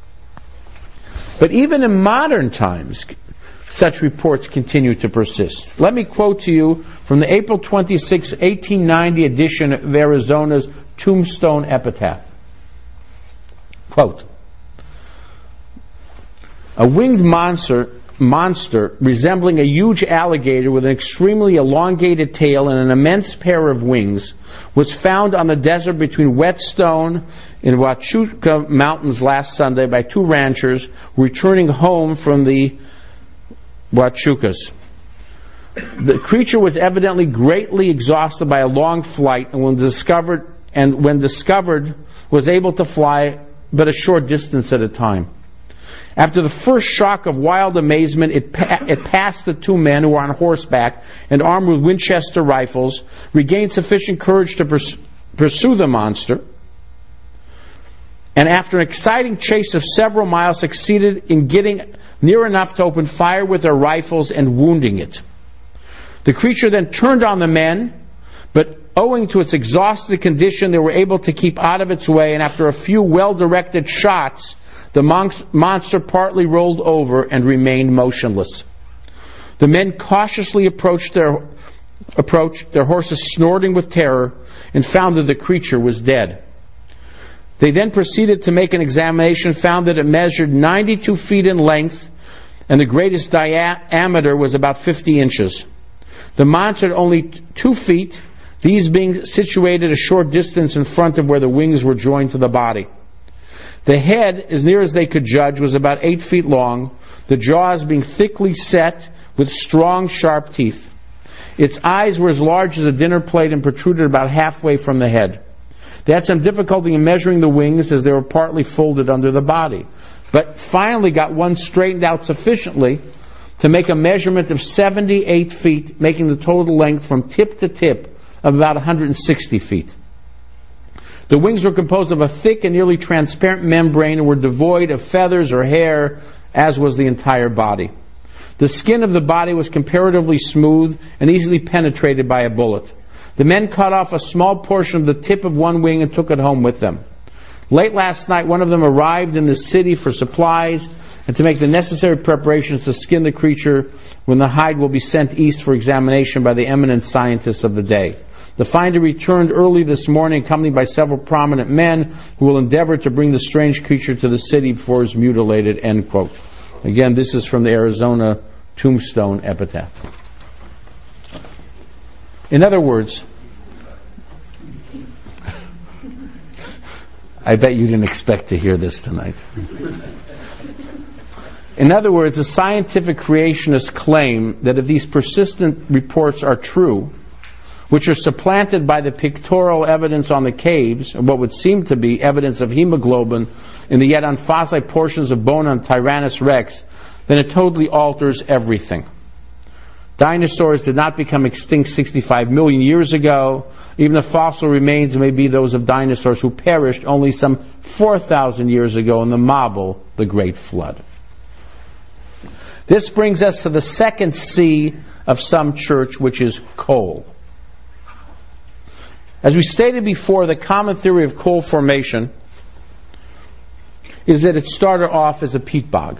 But even in modern times, such reports continue to persist. Let me quote to you from the April twenty-sixth, eighteen ninety edition of Arizona's Tombstone Epitaph. Quote, A winged monster, monster resembling a huge alligator with an extremely elongated tail and an immense pair of wings was found on the desert between Whetstone and Huachuca Mountains last Sunday by two ranchers returning home from the Huachucas. The creature was evidently greatly exhausted by a long flight, and when discovered, and when discovered, was able to fly but a short distance at a time. After the first shock of wild amazement, it, pa- it passed the two men who were on horseback and armed with Winchester rifles, regained sufficient courage to pers- pursue the monster, and after an exciting chase of several miles, succeeded in getting near enough to open fire with their rifles and wounding it. The creature then turned on the men, but owing to its exhausted condition, they were able to keep out of its way, and after a few well-directed shots, the mon- monster partly rolled over and remained motionless. The men cautiously approached their, approached their horses snorting with terror and found that the creature was dead. They then proceeded to make an examination, found that it measured ninety-two feet in length, and the greatest diameter was about fifty inches. The monster had only two feet, these being situated a short distance in front of where the wings were joined to the body. The head, as near as they could judge, was about eight feet long, the jaws being thickly set with strong, sharp teeth. Its eyes were as large as a dinner plate and protruded about halfway from the head. They had some difficulty in measuring the wings as they were partly folded under the body, but finally got one straightened out sufficiently to make a measurement of seventy-eight feet, making the total length from tip to tip of about one hundred sixty feet. The wings were composed of a thick and nearly transparent membrane and were devoid of feathers or hair, as was the entire body. The skin of the body was comparatively smooth and easily penetrated by a bullet. The men cut off a small portion of the tip of one wing and took it home with them. Late last night, one of them arrived in the city for supplies and to make the necessary preparations to skin the creature, when the hide will be sent east for examination by the eminent scientists of the day. The finder returned early this morning, accompanied by several prominent men who will endeavor to bring the strange creature to the city before it is mutilated, end quote. Again, this is from the Arizona Tombstone Epitaph. In other words, I bet you didn't expect to hear this tonight. In other words, the scientific creationists claim that if these persistent reports are true, which are supplanted by the pictorial evidence on the caves, and what would seem to be evidence of hemoglobin in the yet unfossilized portions of bone on Tyrannus rex, then it totally alters everything. Dinosaurs did not become extinct sixty-five million years ago. Even the fossil remains may be those of dinosaurs who perished only some four thousand years ago in the Mabul, the Great Flood. This brings us to the second C of some church, which is coal. As we stated before, the common theory of coal formation is that it started off as a peat bog.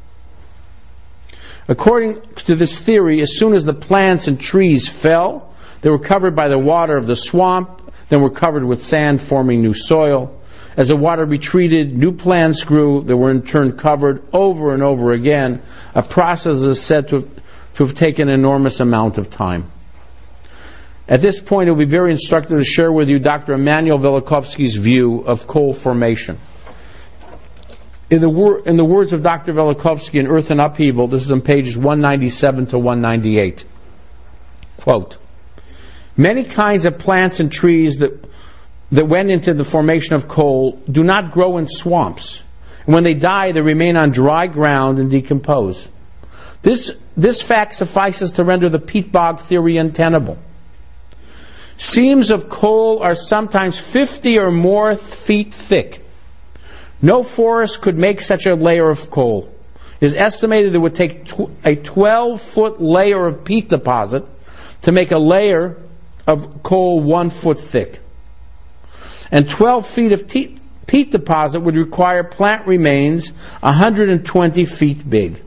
According to this theory, as soon as the plants and trees fell, they were covered by the water of the swamp, then were covered with sand, forming new soil. As the water retreated, new plants grew. They were in turn covered over and over again, a process that is said to have, to have taken an enormous amount of time. At this point, it will be very instructive to share with you Doctor Emanuel Velikovsky's view of coal formation. In the, wor- in the words of Doctor Velikovsky in Earth in Upheaval, this is on pages one ninety-seven to one ninety-eight, quote, "Many kinds of plants and trees that, that went into the formation of coal do not grow in swamps. And when they die, they remain on dry ground and decompose. This, this fact suffices to render the peat bog theory untenable. Seams of coal are sometimes fifty or more feet thick. No forest could make such a layer of coal. It is estimated it would take tw- a twelve-foot layer of peat deposit to make a layer of coal one foot thick. And twelve feet of te- peat deposit would require plant remains one hundred twenty feet big.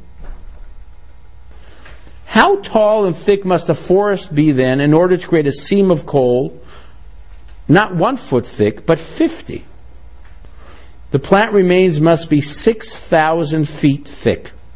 How tall and thick must a forest be then in order to create a seam of coal, not one foot thick, but fifty? The plant remains must be six thousand feet thick.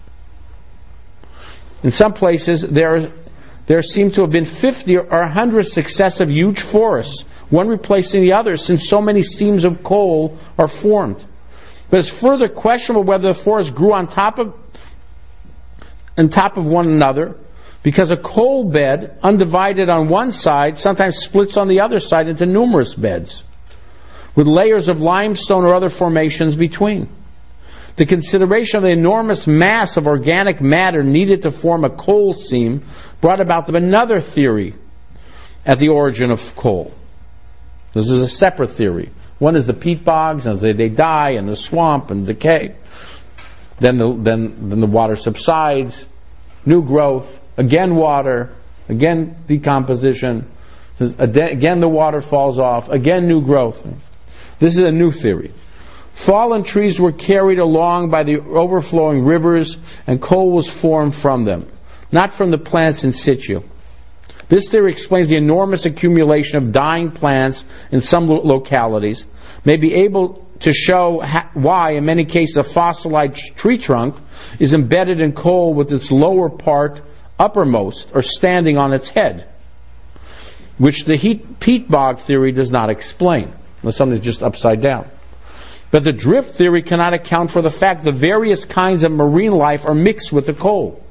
In some places, there, there seem to have been fifty or one hundred successive huge forests, one replacing the other, since so many seams of coal are formed. But it's further questionable whether the forests grew on top of, on top of one another, because a coal bed, undivided on one side, sometimes splits on the other side into numerous beds, with layers of limestone or other formations between. The consideration of the enormous mass of organic matter needed to form a coal seam brought about another theory at the origin of coal. This is a separate theory. One is the peat bogs, as they, they die in the swamp and decay. Then the, then, then the water subsides, new growth, again water, again decomposition, again the water falls off, again new growth. This is a new theory. Fallen trees were carried along by the overflowing rivers, and coal was formed from them, not from the plants in situ. This theory explains the enormous accumulation of dying plants in some lo- localities, may be able to show ha- why, in many cases, a fossilized tree trunk is embedded in coal with its lower part uppermost or standing on its head, which the heat, peat bog theory does not explain, unless something's just upside down. But the drift theory cannot account for the fact that various kinds of marine life are mixed with the coal.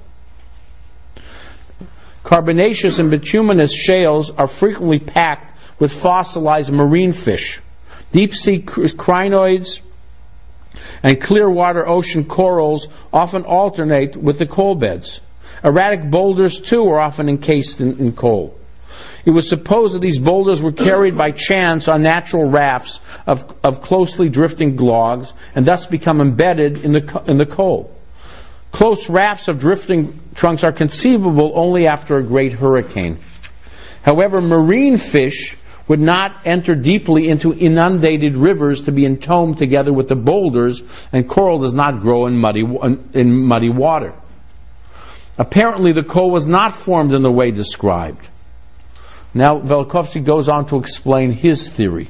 Carbonaceous and bituminous shales are frequently packed with fossilized marine fish. Deep-sea crinoids and clear-water ocean corals often alternate with the coal beds. Erratic boulders, too, are often encased in, in coal. It was supposed that these boulders were carried by chance on natural rafts of, of closely drifting logs and thus become embedded in the, in the coal. Close rafts of drifting trunks are conceivable only after a great hurricane. However, marine fish would not enter deeply into inundated rivers to be entombed together with the boulders, and coral does not grow in muddy, in muddy water. Apparently, the coal was not formed in the way described. Now, Velikovsky goes on to explain his theory.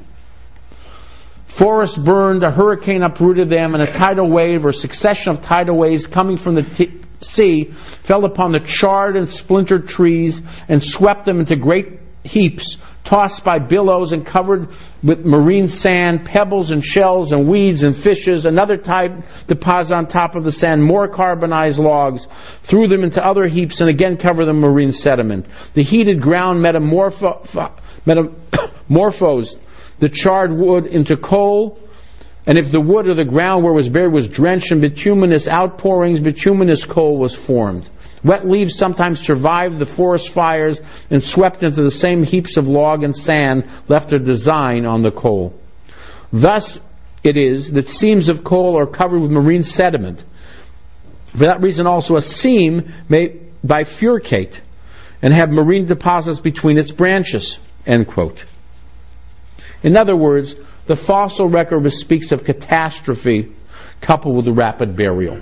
Forests burned, a hurricane uprooted them, and a tidal wave or succession of tidal waves coming from the t- sea fell upon the charred and splintered trees and swept them into great heaps, tossed by billows and covered with marine sand, pebbles and shells and weeds and fishes. Another tide deposited on top of the sand more carbonized logs, threw them into other heaps, and again covered them with marine sediment. The heated ground metamorpho- metamorphosed the charred wood into coal, and if the wood or the ground where it was buried was drenched in bituminous outpourings, bituminous coal was formed. Wet leaves sometimes survived the forest fires and swept into the same heaps of log and sand left their design on the coal. Thus it is that seams of coal are covered with marine sediment. For that reason also a seam may bifurcate and have marine deposits between its branches. End quote. In other words, the fossil record speaks of catastrophe coupled with a rapid burial.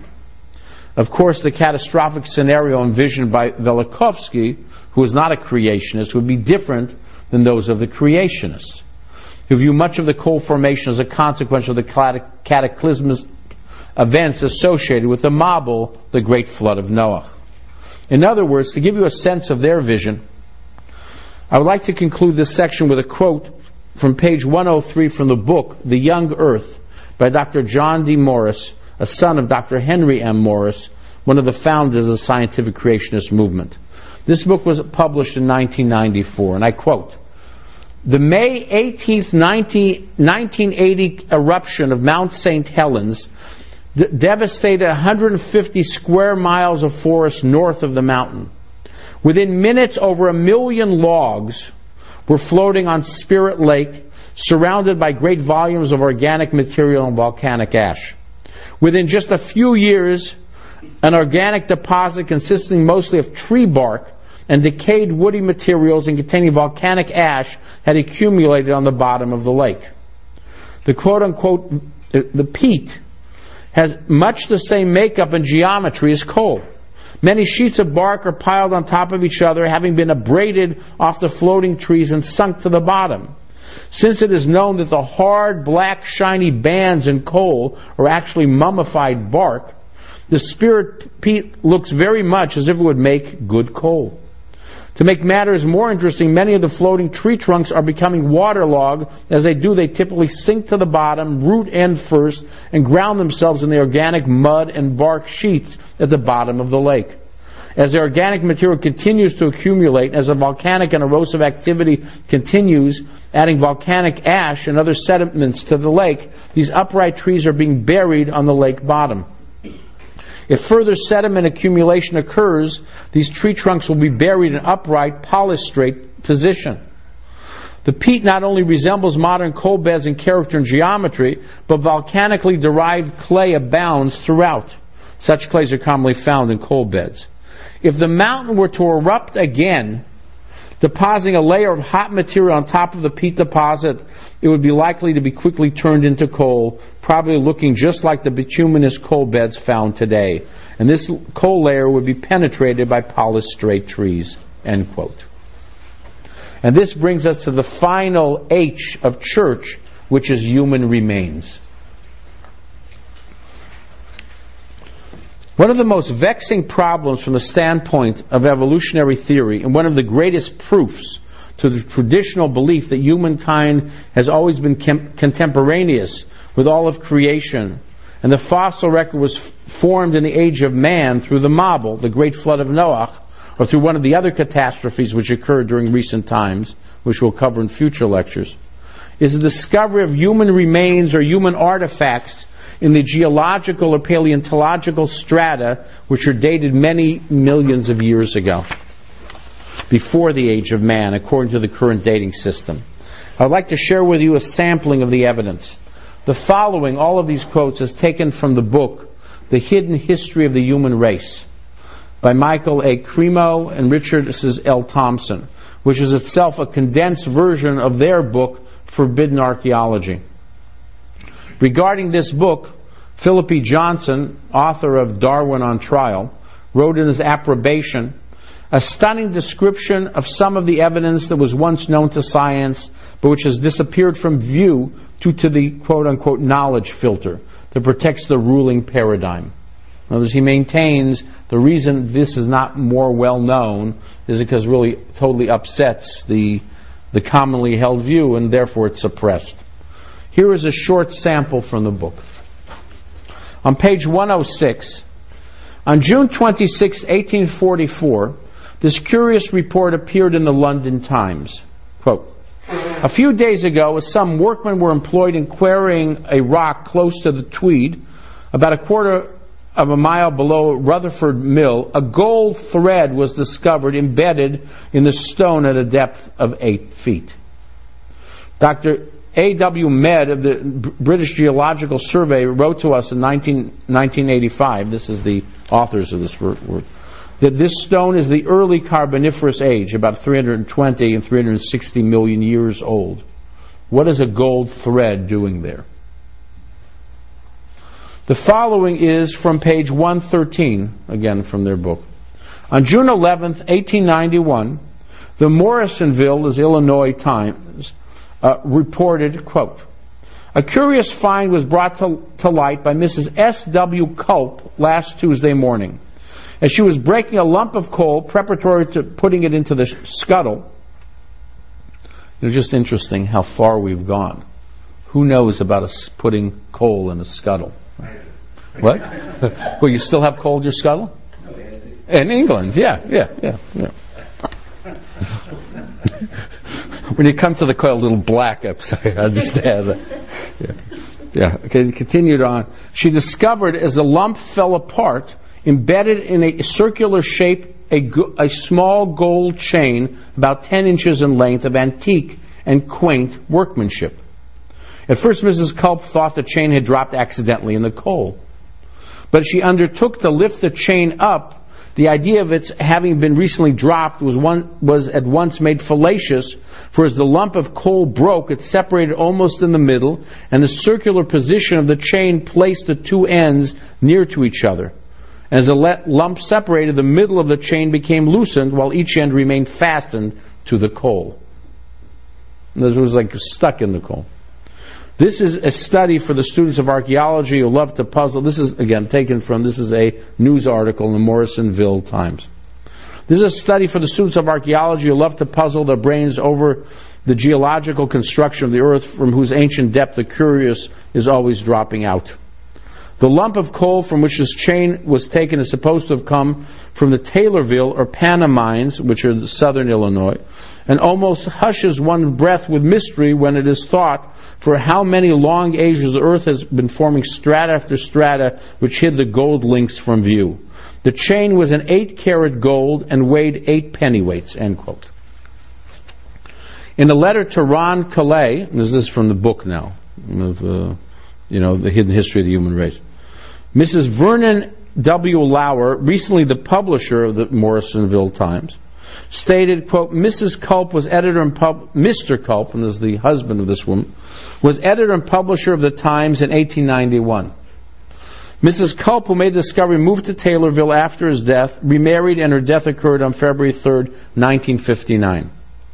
Of course, the catastrophic scenario envisioned by Velikovsky, who is not a creationist, would be different than those of the creationists, who view much of the coal formation as a consequence of the cataclysmic events associated with the Mabul, the great flood of Noah. In other words, to give you a sense of their vision, I would like to conclude this section with a quote from page one oh three from the book, The Young Earth, by Doctor John D. Morris, a son of Doctor Henry M. Morris, one of the founders of the scientific creationist movement. This book was published in nineteen ninety-four, and I quote, "The May eighteenth, nineteen eighty eruption of Mount Saint Helens d- devastated one hundred fifty square miles of forest north of the mountain. Within minutes, over a million logs were floating on Spirit Lake, surrounded by great volumes of organic material and volcanic ash. Within just a few years, an organic deposit consisting mostly of tree bark and decayed woody materials and containing volcanic ash had accumulated on the bottom of the lake. The quote-unquote, the peat, has much the same makeup and geometry as coal. Many sheets of bark are piled on top of each other, having been abraded off the floating trees and sunk to the bottom. Since it is known that the hard, black, shiny bands in coal are actually mummified bark, The spirit peat looks very much as if it would make good coal. To make matters more interesting, many of the floating tree trunks are becoming waterlogged. As they do, they typically sink to the bottom, root end first, and ground themselves in the organic mud and bark sheets at the bottom of the lake. As the organic material continues to accumulate, as the volcanic and erosive activity continues, adding volcanic ash and other sediments to the lake, these upright trees are being buried on the lake bottom. If further sediment accumulation occurs, these tree trunks will be buried in upright, polished, straight position. The peat not only resembles modern coal beds in character and geometry, but volcanically derived clay abounds throughout. Such clays are commonly found in coal beds. If the mountain were to erupt again, depositing a layer of hot material on top of the peat deposit, it would be likely to be quickly turned into coal, probably looking just like the bituminous coal beds found today. And this coal layer would be penetrated by polished straight trees. End quote. And this brings us to the final H of church, which is human remains. One of the most vexing problems from the standpoint of evolutionary theory, and one of the greatest proofs to the traditional belief that humankind has always been com- contemporaneous with all of creation, and the fossil record was f- formed in the age of man through the Mabul, the great flood of Noah, or through one of the other catastrophes which occurred during recent times, which we'll cover in future lectures, is the discovery of human remains or human artifacts in the geological or paleontological strata which are dated many millions of years ago, before the age of man, according to the current dating system. I'd like to share with you a sampling of the evidence. The following, all of these quotes, is taken from the book, The Hidden History of the Human Race, by Michael A. Cremo and Richard L. Thompson, which is itself a condensed version of their book, Forbidden Archaeology. Regarding this book, Philip E. Johnson, author of Darwin on Trial, wrote in his approbation a stunning description of some of the evidence that was once known to science, but which has disappeared from view due to the quote-unquote knowledge filter that protects the ruling paradigm. In other words, he maintains the reason this is not more well known is because it really totally upsets the, the commonly held view, and therefore it's suppressed. Here is a short sample from the book. On page one oh six, on June twenty-sixth, eighteen forty-four, this curious report appeared in the London Times. Quote, a few days ago, as some workmen were employed in quarrying a rock close to the Tweed, about a quarter of a mile below Rutherford Mill, a gold thread was discovered embedded in the stone at a depth of eight feet. Doctor A W Mead of the British Geological Survey wrote to us in nineteen eighty-five, this is the authors of this work, that this stone is the early Carboniferous age, about three hundred twenty and three hundred sixty million years old. What is a gold thread doing there? The following is from page one thirteen, again from their book. On June eleventh, eighteen ninety-one, the Morrisonville, as Illinois Times, Uh, reported, quote, a curious find was brought to, to light by Missus S W Culp last Tuesday morning. As she was breaking a lump of coal preparatory to putting it into the scuttle. It's just interesting how far we've gone. Who knows about us putting coal in a scuttle? What? Well, you still have coal in your scuttle? In England, yeah, yeah, yeah, yeah. When you come to the coil, a little black upside, I understand that. Yeah. Yeah. Okay, continued on. She discovered as the lump fell apart, embedded in a circular shape, a, go- a small gold chain about ten inches in length of antique and quaint workmanship. At first, Missus Culp thought the chain had dropped accidentally in the coal. But she undertook to lift the chain up. The idea of its having been recently dropped was one was at once made fallacious, for as the lump of coal broke, it separated almost in the middle, and the circular position of the chain placed the two ends near to each other. As the le- lump separated, the middle of the chain became loosened, while each end remained fastened to the coal. And this was like stuck in the coal. This is a study for the students of archaeology who love to puzzle. This is, again, taken from, this is a news article in the Morrisonville Times. This is a study for the students of archaeology who love to puzzle their brains over the geological construction of the earth, from whose ancient depth the curious is always dropping out. The lump of coal from which this chain was taken is supposed to have come from the Taylorville or Panna mines, which are in southern Illinois, and almost hushes one's breath with mystery when it is thought for how many long ages the earth has been forming strata after strata which hid the gold links from view. The chain was an eight-carat gold and weighed eight pennyweights, end quote. In a letter to Ron Calais, this is from the book now, of, uh, you know, The Hidden History of the Human Race, Missus Vernon W. Lauer, recently the publisher of the Morrisonville Times, stated, quote, Missus Culp was editor and pub- Mister Culp, and is the husband of this woman, was editor and publisher of the Times in eighteen ninety-one. Missus Culp, who made the discovery, moved to Taylorville after his death, remarried, and her death occurred on February third, nineteen fifty-nine.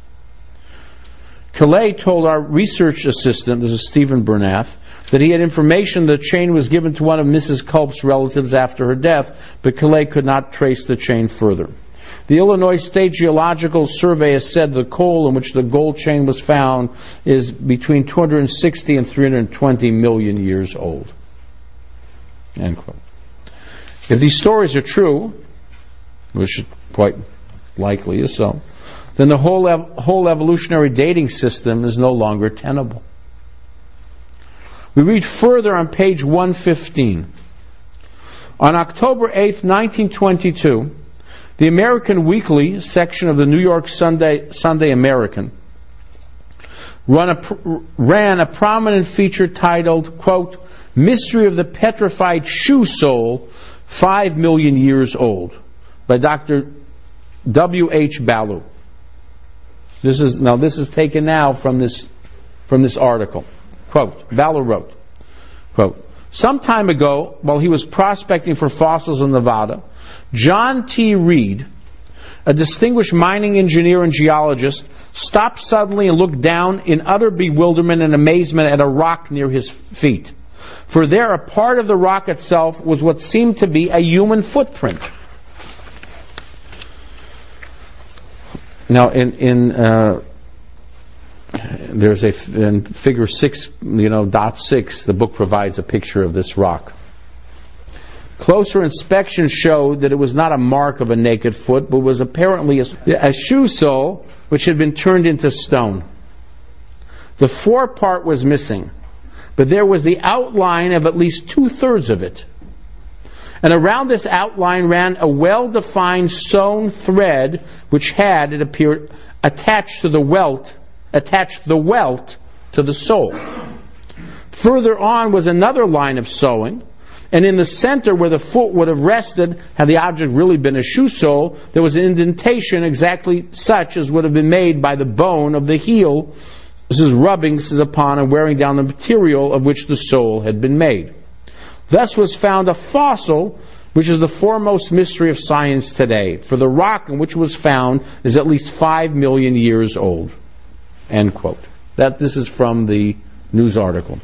Calais told our research assistant, this is Stephen Bernath, that he had information the chain was given to one of Missus Culp's relatives after her death, but Calais could not trace the chain further. The Illinois State Geological Survey has said the coal in which the gold chain was found is between two hundred sixty and three hundred twenty million years old. End quote. If these stories are true, which quite likely is so, then the whole ev- whole evolutionary dating system is no longer tenable. We read further on page one fifteen. On October eighth, nineteen twenty-two, the American Weekly section of the New York Sunday, Sunday American run a, ran a prominent feature titled, quote, Mystery of the Petrified Shoe Sole, Five Million Years Old, by Doctor W H Ballou. This is now this is taken now from this from this article. Quote, Ballou wrote, quote, some time ago, while he was prospecting for fossils in Nevada, John T. Reed, a distinguished mining engineer and geologist, stopped suddenly and looked down in utter bewilderment and amazement at a rock near his feet. For there, a part of the rock itself was what seemed to be a human footprint. Now, in, in uh, there's a in figure six, you know, dot six. The book provides a picture of this rock. Closer inspection showed that it was not a mark of a naked foot, but was apparently a, a shoe sole which had been turned into stone. The forepart was missing, but there was the outline of at least two-thirds of it. And around this outline ran a well-defined sewn thread which had, it appeared, attached to the welt, attached the welt to the sole. Further on was another line of sewing, and in the center where the foot would have rested, had the object really been a shoe sole, there was an indentation exactly such as would have been made by the bone of the heel. This is rubbing this is upon and wearing down the material of which the sole had been made. Thus was found a fossil, which is the foremost mystery of science today, for the rock in which it was found is at least five million years old. End quote. That this is from the news article.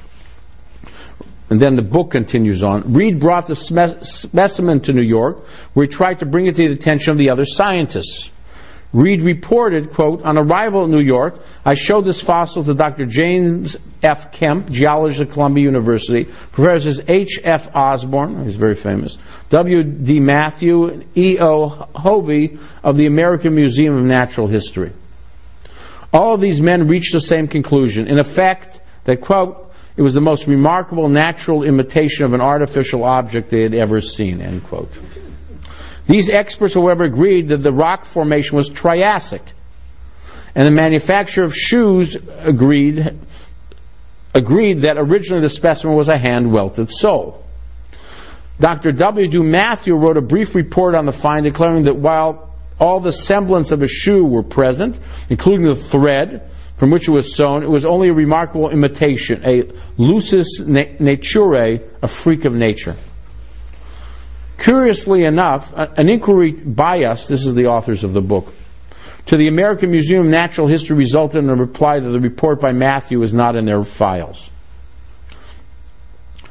And then the book continues on. Reed brought the spe- specimen to New York, where he tried to bring it to the attention of the other scientists. Reed reported, quote, on arrival in New York, I showed this fossil to Doctor James F. Kemp, geologist at Columbia University, Professors H F Osborne, he's very famous, W D Matthew, and E O Hovey of the American Museum of Natural History. All of these men reached the same conclusion, in effect, that, quote, it was the most remarkable natural imitation of an artificial object they had ever seen, end quote. These experts, however, agreed that the rock formation was Triassic, and the manufacturer of shoes agreed agreed that originally the specimen was a hand-welted sole. Doctor W D Matthew wrote a brief report on the find, declaring that while all the semblance of a shoe were present, including the thread from which it was sewn, it was only a remarkable imitation, a lusus naturae, a freak of nature. Curiously enough, an inquiry by us, this is the authors of the book, to the American Museum of Natural History resulted in a reply that the report by Matthew is not in their files.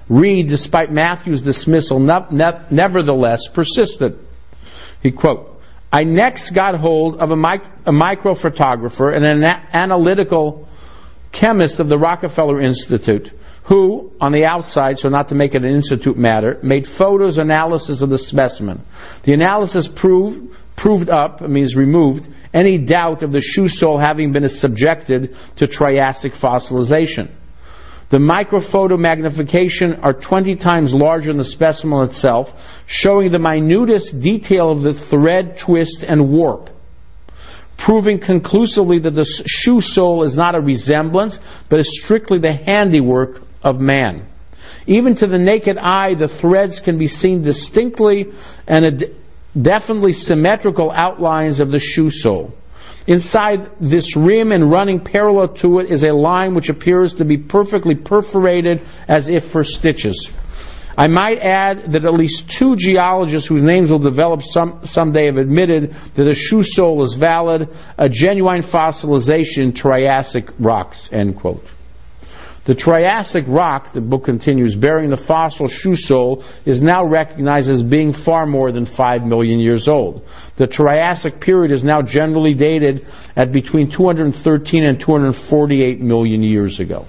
Reed, despite Matthew's dismissal, ne- ne- nevertheless persisted. He quote, I next got hold of a, mic- a microphotographer and an a- analytical chemist of the Rockefeller Institute, who, on the outside, so not to make it an institute matter, made photos analysis of the specimen. The analysis proved proved up, means removed, any doubt of the shoe sole having been subjected to Triassic fossilization. The microphoto magnification are twenty times larger than the specimen itself, showing the minutest detail of the thread, twist, and warp, proving conclusively that the shoe sole is not a resemblance, but is strictly the handiwork of man. Even to the naked eye, the threads can be seen distinctly and a definitely symmetrical outlines of the shoe sole. Inside this rim and running parallel to it is a line which appears to be perfectly perforated as if for stitches. I might add that at least two geologists whose names will develop some someday have admitted that the shoe sole is valid, a genuine fossilization in Triassic rocks, end quote. The Triassic rock, the book continues, bearing the fossil shoe sole is now recognized as being far more than five million years old. The Triassic period is now generally dated at between two hundred thirteen and two hundred forty-eight million years ago.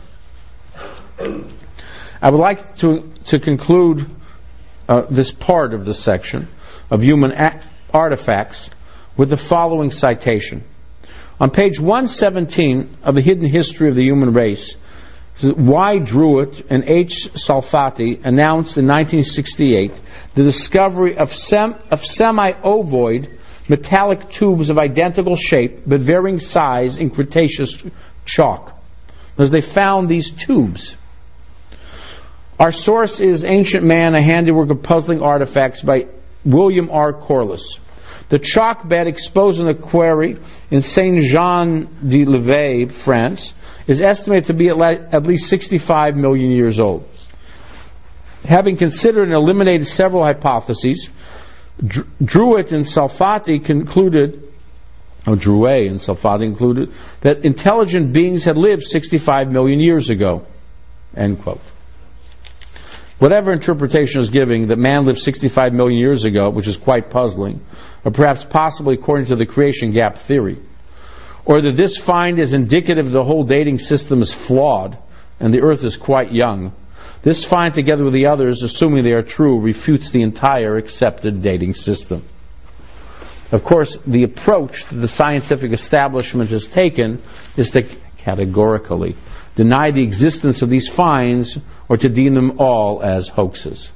I would like to, to conclude uh, this part of the section of human a- artifacts with the following citation. On page one seventeen of The Hidden History of the Human Race, Y. Druitt and H. Salfati announced in nineteen sixty-eight the discovery of, sem- of semi-ovoid metallic tubes of identical shape but varying size in Cretaceous chalk. As they found these tubes. Our source is Ancient Man, a handiwork of puzzling artifacts by William R. Corliss. The chalk bed exposed in a quarry in Saint-Jean-de-Levay, France, is estimated to be at, le- at least sixty-five million years old. Having considered and eliminated several hypotheses, Dr- Druitt and Salfati concluded, or Drouet and Salfati concluded, that intelligent beings had lived sixty-five million years ago. End quote. Whatever interpretation is giving that man lived sixty-five million years ago, which is quite puzzling, or perhaps possibly according to the creation gap theory, or that this find is indicative of the whole dating system is flawed and the earth is quite young, this find, together with the others, assuming they are true, refutes the entire accepted dating system. Of course, the approach that the scientific establishment has taken is to categorically deny the existence of these finds or to deem them all as hoaxes.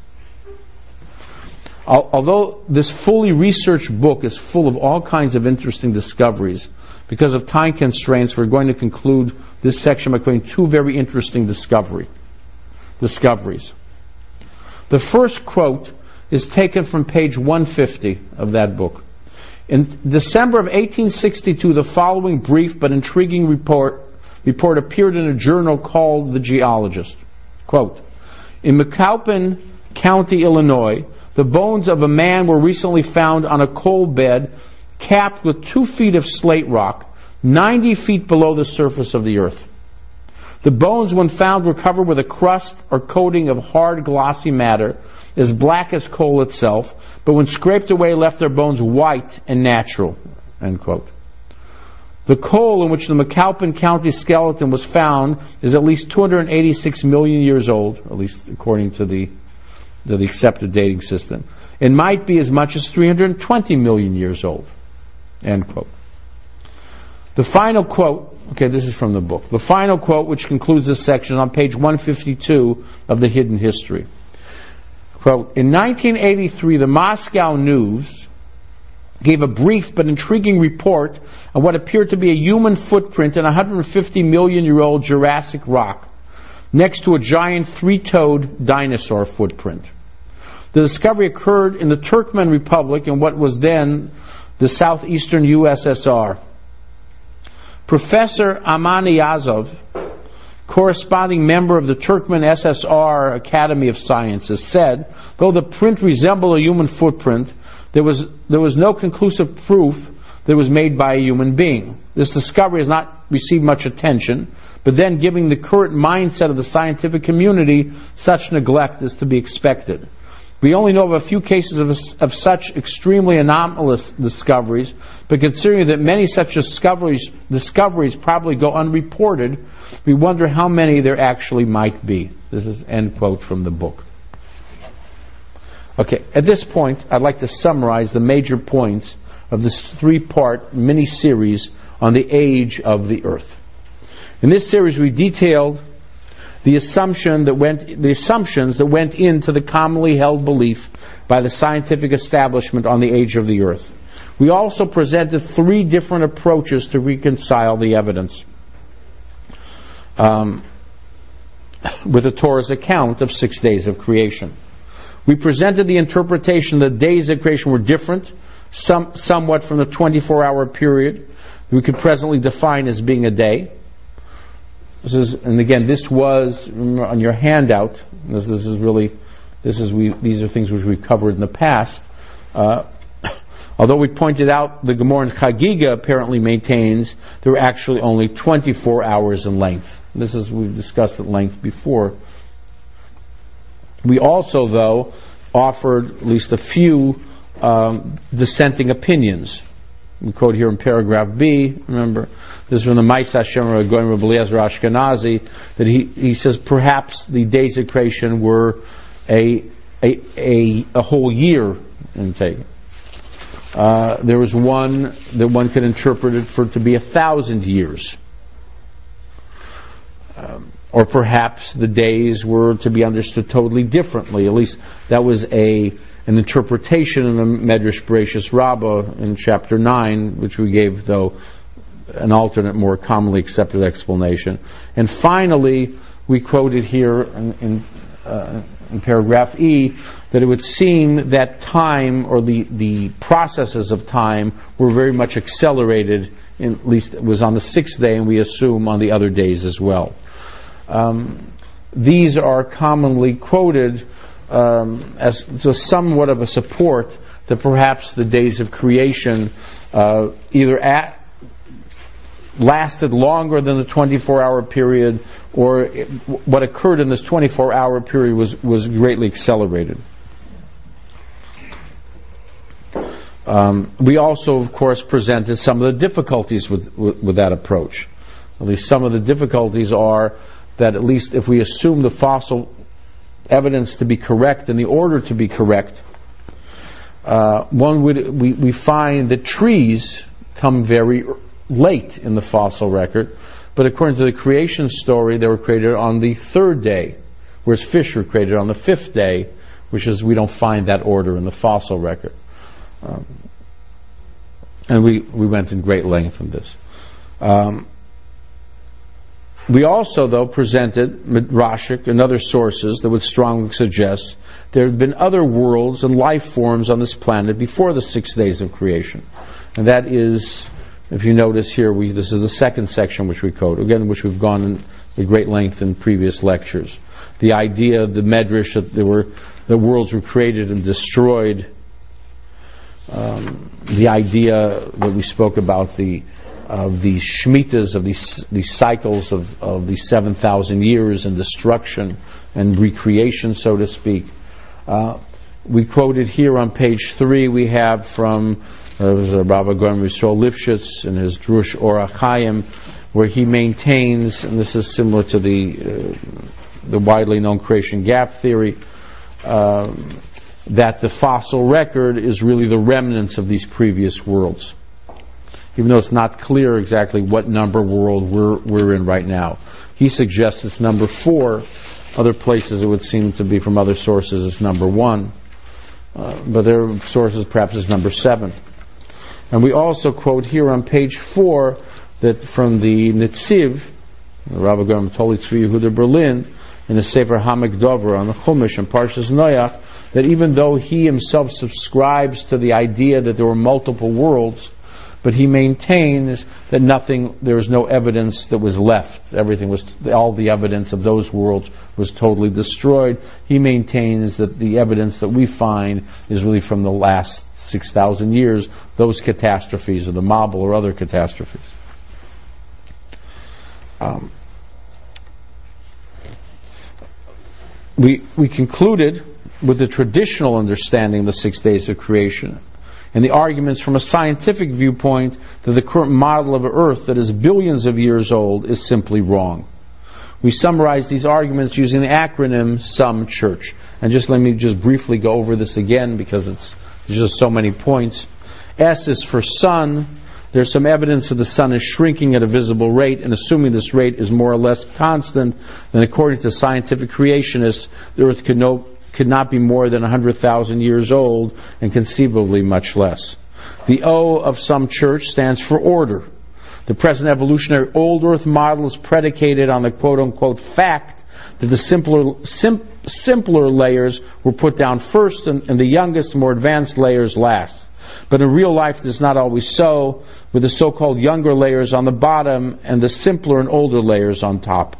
Although this fully researched book is full of all kinds of interesting discoveries, because of time constraints, we're going to conclude this section by quoting two very interesting discovery, discoveries. The first quote is taken from page one fifty of that book. In December of eighteen sixty-two, the following brief but intriguing report report appeared in a journal called The Geologist. Quote, in McAlpin County, Illinois, the bones of a man were recently found on a coal bed capped with two feet of slate rock, ninety feet below the surface of the earth. The bones, when found, were covered with a crust or coating of hard, glossy matter, as black as coal itself, but when scraped away, left their bones white and natural. End quote. The coal in which the McAlpin County skeleton was found is at least two hundred eighty-six million years old, at least according to the, to the accepted dating system. It might be as much as three hundred twenty million years old. End quote. The final quote, okay, this is from the book. The final quote, which concludes this section, on page one fifty-two of The Hidden History. Quote, in nineteen eighty-three, the Moscow News gave a brief but intriguing report on what appeared to be a human footprint in a one hundred fifty million year old Jurassic rock next to a giant three-toed dinosaur footprint. The discovery occurred in the Turkmen Republic in what was then the southeastern U S S R. Professor Amaniyazov, corresponding member of the Turkmen S S R Academy of Sciences, said, though the print resembled a human footprint, there was there was no conclusive proof that it was made by a human being. This discovery has not received much attention, But then, given the current mindset of the scientific community, such neglect is to be expected. We only know of a few cases of, of such extremely anomalous discoveries, but considering that many such discoveries, discoveries probably go unreported, we wonder how many there actually might be. This is end quote from the book. Okay, at this point, I'd like to summarize the major points of this three-part mini-series on the age of the Earth. In this series, we detailed the assumption that went, the assumptions that went into the commonly held belief by the scientific establishment on the age of the Earth. We also presented three different approaches to reconcile the evidence um, with the Torah's account of six days of creation. We presented the interpretation that days of creation were different, some, somewhat from the twenty-four hour period we could presently define as being a day. This is, and again, this was on your handout. This, this is really, this is we. These are things which we've covered in the past. Uh, although we pointed out the Gemara in Chagiga apparently maintains there were actually only twenty-four hours in length. This is we've discussed at length before. We also, though, offered at least a few um, dissenting opinions. We quote here in paragraph B, remember, this is from the Ma'aseh Hashem Rabbi Rabbi Eliezer Ashkenazi, that he, he says perhaps the days of creation were a a, a, a whole year in take. Uh, there was one that one could interpret it for to be a thousand years. Um, or perhaps the days were to be understood totally differently. At least that was a an interpretation in the Medrash Bereshis Rabbah in chapter nine, which we gave, though, an alternate, more commonly accepted explanation. And finally, we quoted here in, in, uh, in paragraph E that it would seem that time, or the, the processes of time, were very much accelerated, in, at least it was on the sixth day, and we assume on the other days as well. Um, these are commonly quoted um, as so somewhat of a support that perhaps the days of creation uh, either at, lasted longer than the twenty-four hour period, or it, what occurred in this twenty-four hour period was, was greatly accelerated. Um, we also, of course, presented some of the difficulties with, with, with that approach. At least some of the difficulties are that at least if we assume the fossil evidence to be correct and the order to be correct, uh, one would we, we find that trees come very late in the fossil record, but according to the creation story, they were created on the third day, whereas fish were created on the fifth day, which is we don't find that order in the fossil record. Um, and we, we went in great length in this. Um, We also, though, presented Rashi and other sources that would strongly suggest there have been other worlds and life forms on this planet before the six days of creation. And that is, if you notice here, we this is the second section which we quote, again, which we've gone in at great length in previous lectures. The idea of the Medrash that there were the worlds were created and destroyed. Um, the idea that we spoke about, the of these shmitas, of these these cycles of, of these seven thousand years and destruction and recreation, so to speak. Uh, we quoted here on page three, we have from uh, Rav Gomer Yisrael Lifshitz in his Drush Orach Chaim, where he maintains, and this is similar to the uh, the widely known creation gap theory, uh, that the fossil record is really the remnants of these previous worlds. Even though it's not clear exactly what number world we're we're in right now. He suggests it's number four. Other places it would seem to be from other sources it's number one. Uh, but there are sources perhaps it's number seven. And we also quote here on page four that from the Netziv, the Rabbi Gomer Toli Tzvi Yehuda Berlin, in the Sefer Hamek Dover on the Chumash and Parshas Noach, that even though he himself subscribes to the idea that there were multiple worlds, but he maintains that nothing, there was no evidence that was left. Everything was, all the evidence of those worlds was totally destroyed. He maintains that the evidence that we find is really from the last six thousand years, those catastrophes, or the Mabul or other catastrophes. Um, we we concluded with the traditional understanding of the six days of creation and the arguments from a scientific viewpoint that the current model of an earth that is billions of years old is simply wrong. We summarize these arguments using the acronym SUM Church. And just let me just briefly go over this again because it's there's just so many points. S is for sun. There's some evidence that the sun is shrinking at a visible rate, and assuming this rate is more or less constant, then according to scientific creationists, the earth could no could not be more than one hundred thousand years old, and conceivably much less. The O of SUM Church stands for order. The present evolutionary old Earth model is predicated on the quote-unquote fact that the simpler sim, simpler layers were put down first and, and the youngest, more advanced layers last. But in real life, this is not always so, with the so-called younger layers on the bottom and the simpler and older layers on top.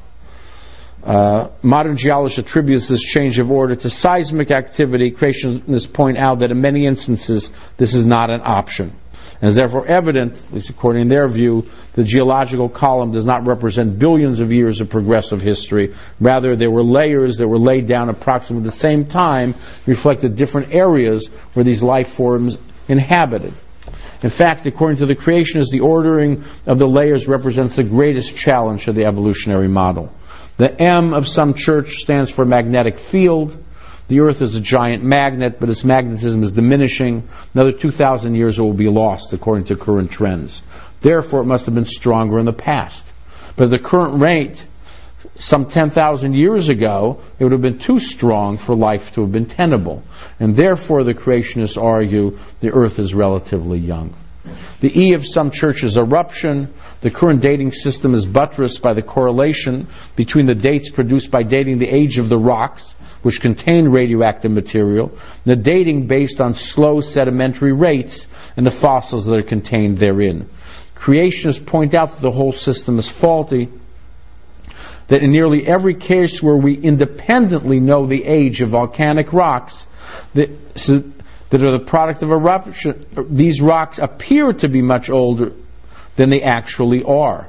Uh, modern geologists attributes this change of order to seismic activity. Creationists point out that in many instances this is not an option, and is therefore evident, at least according to their view, the geological column does not represent billions of years of progressive history. Rather, there were layers that were laid down approximately at the same time, reflected different areas where these life forms inhabited. In fact, according to the creationists, the ordering of the layers represents the greatest challenge of the evolutionary model. The M of SUM Church stands for magnetic field. The Earth is a giant magnet, but its magnetism is diminishing. Another two thousand years it will be lost, according to current trends. Therefore, it must have been stronger in the past. But at the current rate, some ten thousand years ago, it would have been too strong for life to have been tenable. And therefore, the creationists argue the Earth is relatively young. The E of SUM Church is eruption. The current dating system is buttressed by the correlation between the dates produced by dating the age of the rocks, which contain radioactive material, and the dating based on slow sedimentary rates and the fossils that are contained therein. Creationists point out that the whole system is faulty, that in nearly every case where we independently know the age of volcanic rocks, that, so, that are the product of eruption, these rocks appear to be much older than they actually are.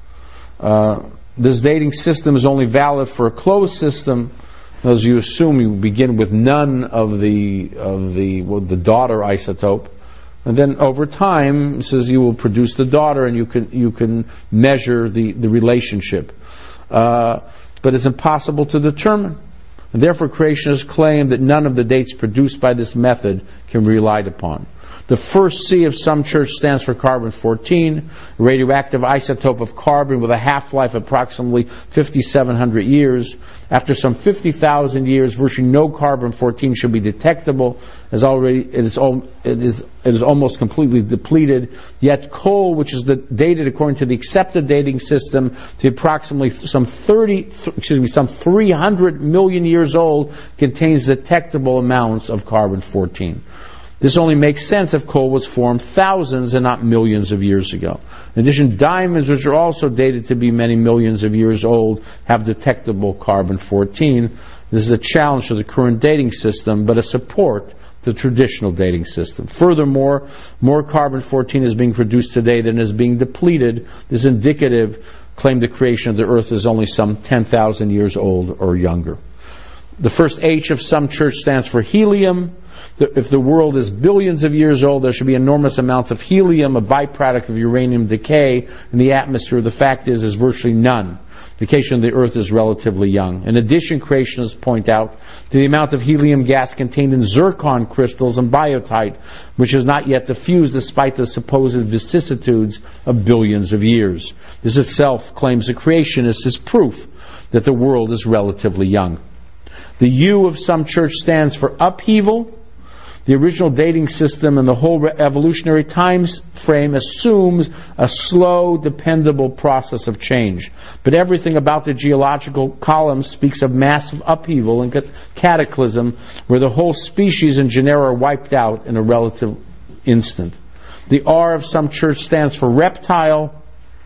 Uh, this dating system is only valid for a closed system. As you assume, you begin with none of the of the well, the daughter isotope, and then over time, it says you will produce the daughter, and you can you can measure the the relationship. Uh, but it's impossible to determine. And therefore, creationists claim that none of the dates produced by this method can be relied upon. The first C of SUM Church stands for carbon fourteen, a radioactive isotope of carbon with a half-life of approximately fifty-seven hundred years. After some fifty thousand years, virtually no carbon fourteen should be detectable, as already it is, al- it is, it is almost completely depleted. Yet coal, which is the, dated according to the accepted dating system to approximately some thirty, th- excuse me, some three hundred million years old, contains detectable amounts of carbon fourteen. This only makes sense if coal was formed thousands and not millions of years ago. In addition, diamonds, which are also dated to be many millions of years old, have detectable carbon fourteen. This is a challenge to the current dating system, but a support to the traditional dating system. Furthermore, more carbon fourteen is being produced today than is being depleted. This indicative claim the creation of the Earth is only some ten thousand years old or younger. The first H of SUM Church stands for helium. If the world is billions of years old, there should be enormous amounts of helium, a byproduct of uranium decay, in the atmosphere. The fact is, is virtually none. The indication of the Earth is relatively young. In addition, creationists point out the amount of helium gas contained in zircon crystals and biotite, which is not yet diffused despite the supposed vicissitudes of billions of years. This itself, claims the creationists, is proof that the world is relatively young. The U of SUM Church stands for upheaval. The original dating system and the whole evolutionary time frame assumes a slow, dependable process of change. But everything about the geological column speaks of massive upheaval and cataclysm where the whole species and genera are wiped out in a relative instant. The R of SUM Church stands for reptile.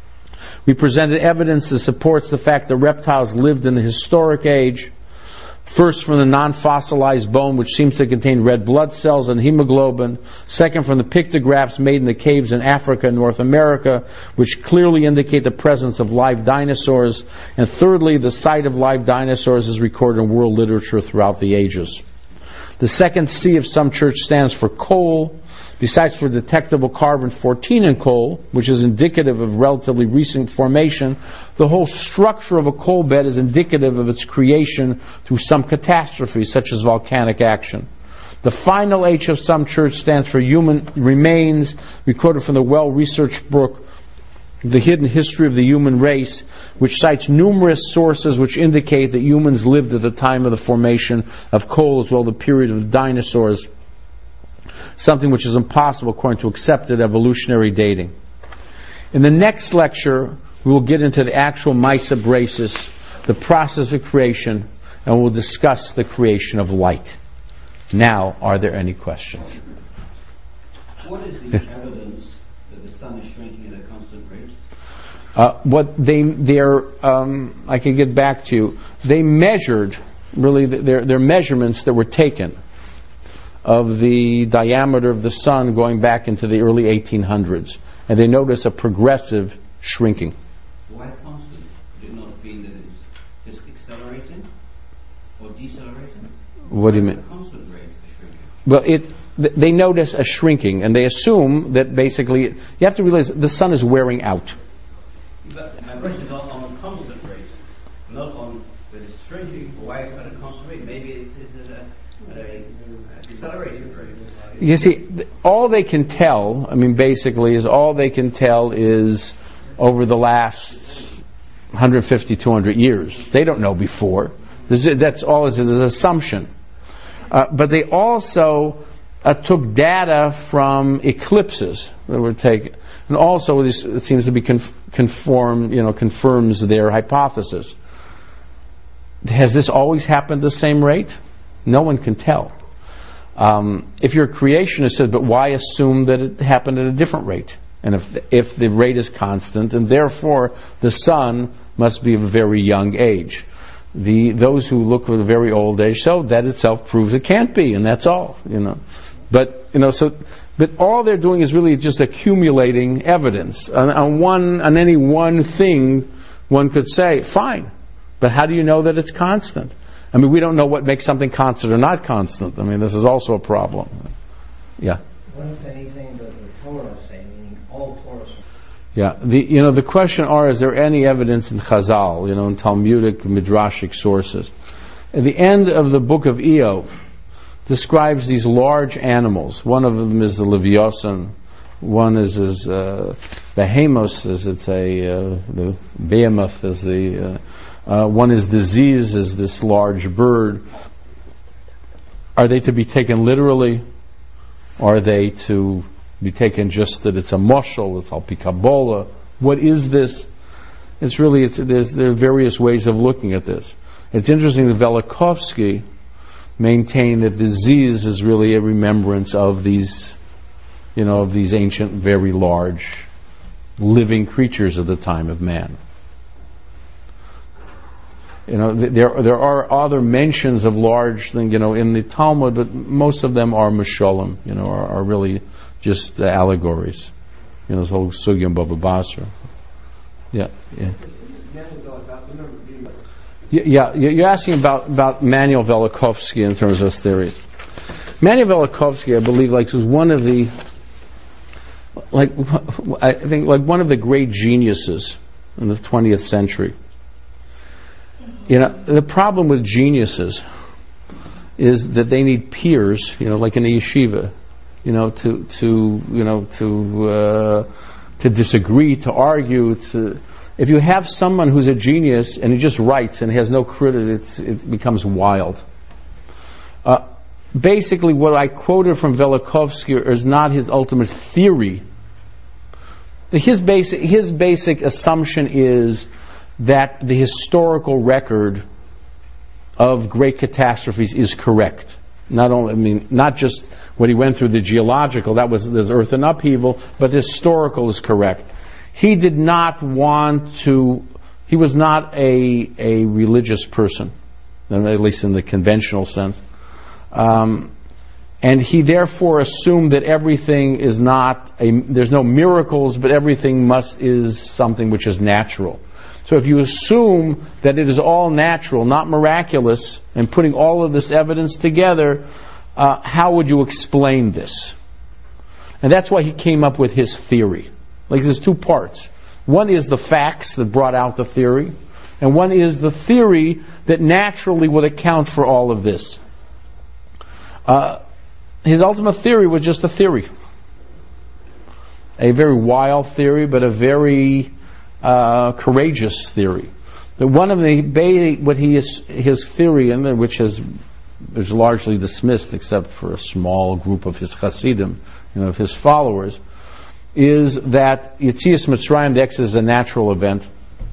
We presented evidence that supports the fact that reptiles lived in the historic age. First, from the non-fossilized bone, which seems to contain red blood cells and hemoglobin. Second, from the pictographs made in the caves in Africa and North America, which clearly indicate the presence of live dinosaurs. And thirdly, the site of live dinosaurs is recorded in world literature throughout the ages. The second C of some church stands for coal. Besides for detectable carbon fourteen in coal, which is indicative of relatively recent formation, the whole structure of a coal bed is indicative of its creation through some catastrophe, such as volcanic action. The final H of some church stands for human remains, recorded from the well-researched book, The Hidden History of the Human Race, which cites numerous sources which indicate that humans lived at the time of the formation of coal as well as the period of the dinosaurs, something which is impossible according to accepted evolutionary dating. In the next lecture, we will get into the actual Maisa Braces, the process of creation, and we'll discuss the creation of light. Now, are there any questions? What is the evidence that the sun is shrinking at a constant rate? Uh, what they, they're, um, I can get back to you. They measured, really, their, their measurements that were taken of the diameter of the sun going back into the early eighteen hundreds. And they noticed a progressive shrinking. Why constant? Did it not mean that it's just accelerating or decelerating? What do you mean? A constant rate of shrinking. Well, it, they notice a shrinking, and they assume that basically, you have to realize the sun is wearing out. But my question is on, on a constant rate, not on that it's shrinking. Why at a constant rate? Maybe it's, it's at a, at a accelerating rate. You see, all they can tell, I mean, basically, is all they can tell is over the last one hundred fifty, two hundred years. They don't know before. This is, that's all it is, is an assumption. Uh, but they also uh, took data from eclipses that were taken, and also this it seems to be conf- conform, you know, confirms their hypothesis. Has this always happened at the same rate? No one can tell. Um, if you're a creationist, said, but why assume that it happened at a different rate? And if if the rate is constant, and therefore the sun must be of a very young age. The those who look at a very old age, so that itself proves it can't be, and that's all, you know. But you know, so but all they're doing is really just accumulating evidence on, on one on any one thing. One could say, fine, but how do you know that it's constant? I mean, we don't know what makes something constant or not constant. I mean, this is also a problem. Yeah. What if anything does the Torah say, meaning all Torah? Yeah. The you know the question are: is there any evidence in Chazal, you know, in Talmudic, Midrashic sources? At the end of the book of Iyov describes these large animals. One of them is the Leviathan. One is is uh, Behemoth, as it's a uh, the Behemoth is the. Uh, Uh, one is disease, is this large bird. Are they to be taken literally? Or are they to be taken just that it's a moshel, it's al pi Kabbalah? What is this? It's really, it's, there's, there are various ways of looking at this. It's interesting that Velikovsky maintained that disease is really a remembrance of these, you know, of these ancient, very large, living creatures of the time of man. You know, there there are other mentions of large things, you know, in the Talmud, but most of them are mashalim, you know, are, are really just uh, allegories. You know, this whole Sugya and Baba Basra. Yeah, yeah. Yeah, yeah, you're asking about, about Manuel Velikovsky in terms of his theories. Manuel Velikovsky, I believe, like was one of the, like I think, like one of the great geniuses in the twentieth century. You know, the problem with geniuses is that they need peers, you know, like in a yeshiva, you know, to, to you know, to uh, to disagree, to argue. To if you have someone who's a genius and he just writes and has no critic, it's, it becomes wild. Uh, basically, what I quoted from Velikovsky is not his ultimate theory. His basic his basic assumption is that the historical record of great catastrophes is correct. Not only, I mean, not just what he went through, the geological, that was there's earth and upheaval, but the historical is correct. He did not want to, he was not a, a religious person. at least in the conventional sense. Um, and he therefore assumed that everything is not a, there's no miracles, but everything must is something which is natural. So if you assume that it is all natural, not miraculous, and putting all of this evidence together, uh, how would you explain this? And that's why he came up with his theory. Like there's two parts. One is the facts that brought out the theory, and one is the theory that naturally would account for all of this. Uh, his ultimate theory was just a theory. A very wild theory, but a very uh, courageous theory. But one of the, what he is, his theory, and which is, is largely dismissed except for a small group of his Hasidim, you know, of his followers, is that Yetzias Mitzrayim, the Exodus, is a natural event.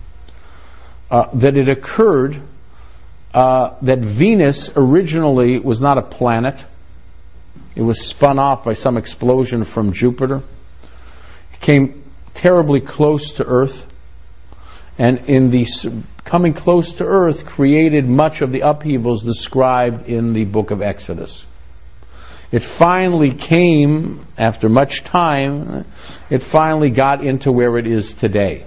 Uh, that it occurred, uh, that Venus originally was not a planet. It was spun off by some explosion from Jupiter. It came terribly close to Earth. And in the coming close to Earth created much of the upheavals described in the book of Exodus. It finally came, after much time, it finally got into where it is today.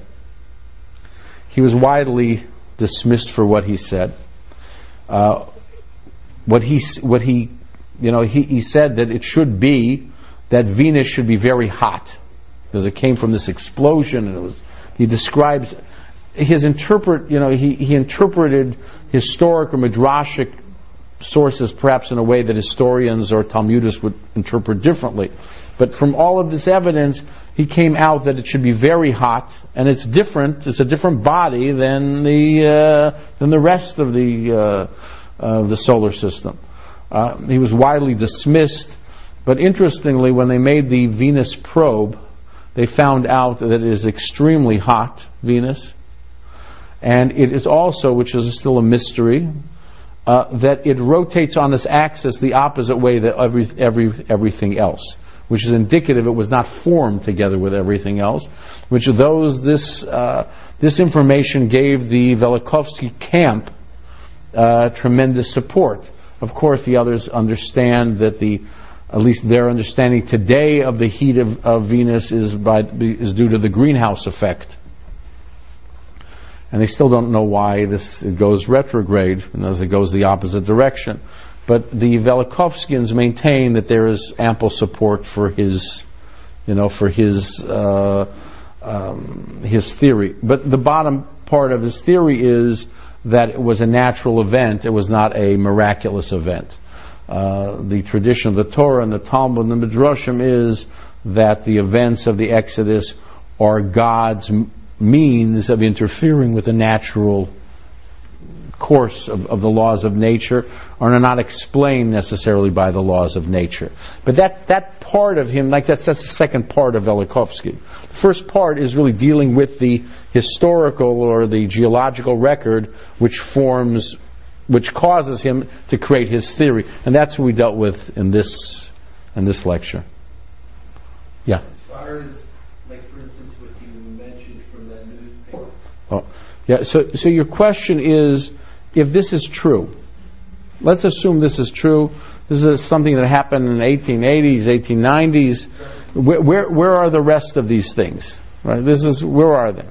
He was widely dismissed for what he said. Uh, what he, what he, you know, he, he said that it should be that Venus should be very hot because it came from this explosion, and it was. He describes his interpret, you know, he, he interpreted historic or midrashic sources perhaps in a way that historians or Talmudists would interpret differently. But from all of this evidence, he came out that it should be very hot, and it's different. It's a different body than the uh, than the rest of the uh, uh, the solar system. Uh, he was widely dismissed, but interestingly, when they made the Venus probe, they found out that it is extremely hot, Venus, and it is also, which is still a mystery, uh, that it rotates on its axis the opposite way that every every everything else, which is indicative it was not formed together with everything else, which those this uh, this information gave the Velikovsky camp uh, tremendous support. Of course, the others understand that the, at least their understanding today of the heat of, of Venus is by is due to the greenhouse effect, and they still don't know why this it goes retrograde and as it goes the opposite direction. But the Velikovskians maintain that there is ample support for his, you know, for his uh, um, his theory. But the bottom part of his theory is that it was a natural event; it was not a miraculous event. Uh, the tradition of the Torah and the Talmud and the Midrashim is that the events of the Exodus are God's m- means of interfering with the natural course of, of the laws of nature, are not explained necessarily by the laws of nature. But that, that part of him, like that's, that's the second part of Velikovsky. The first part is really dealing with the historical or the geological record which forms, which causes him to create his theory. And that's what we dealt with in this, in this lecture. Yeah? As far as, like for instance, what you mentioned from that newspaper. Oh, yeah, so, so your question is, if this is true, let's assume this is true. This is something that happened in the eighteen eighties, eighteen nineties. Where, where, where are the rest of these things? Right? This is where are they?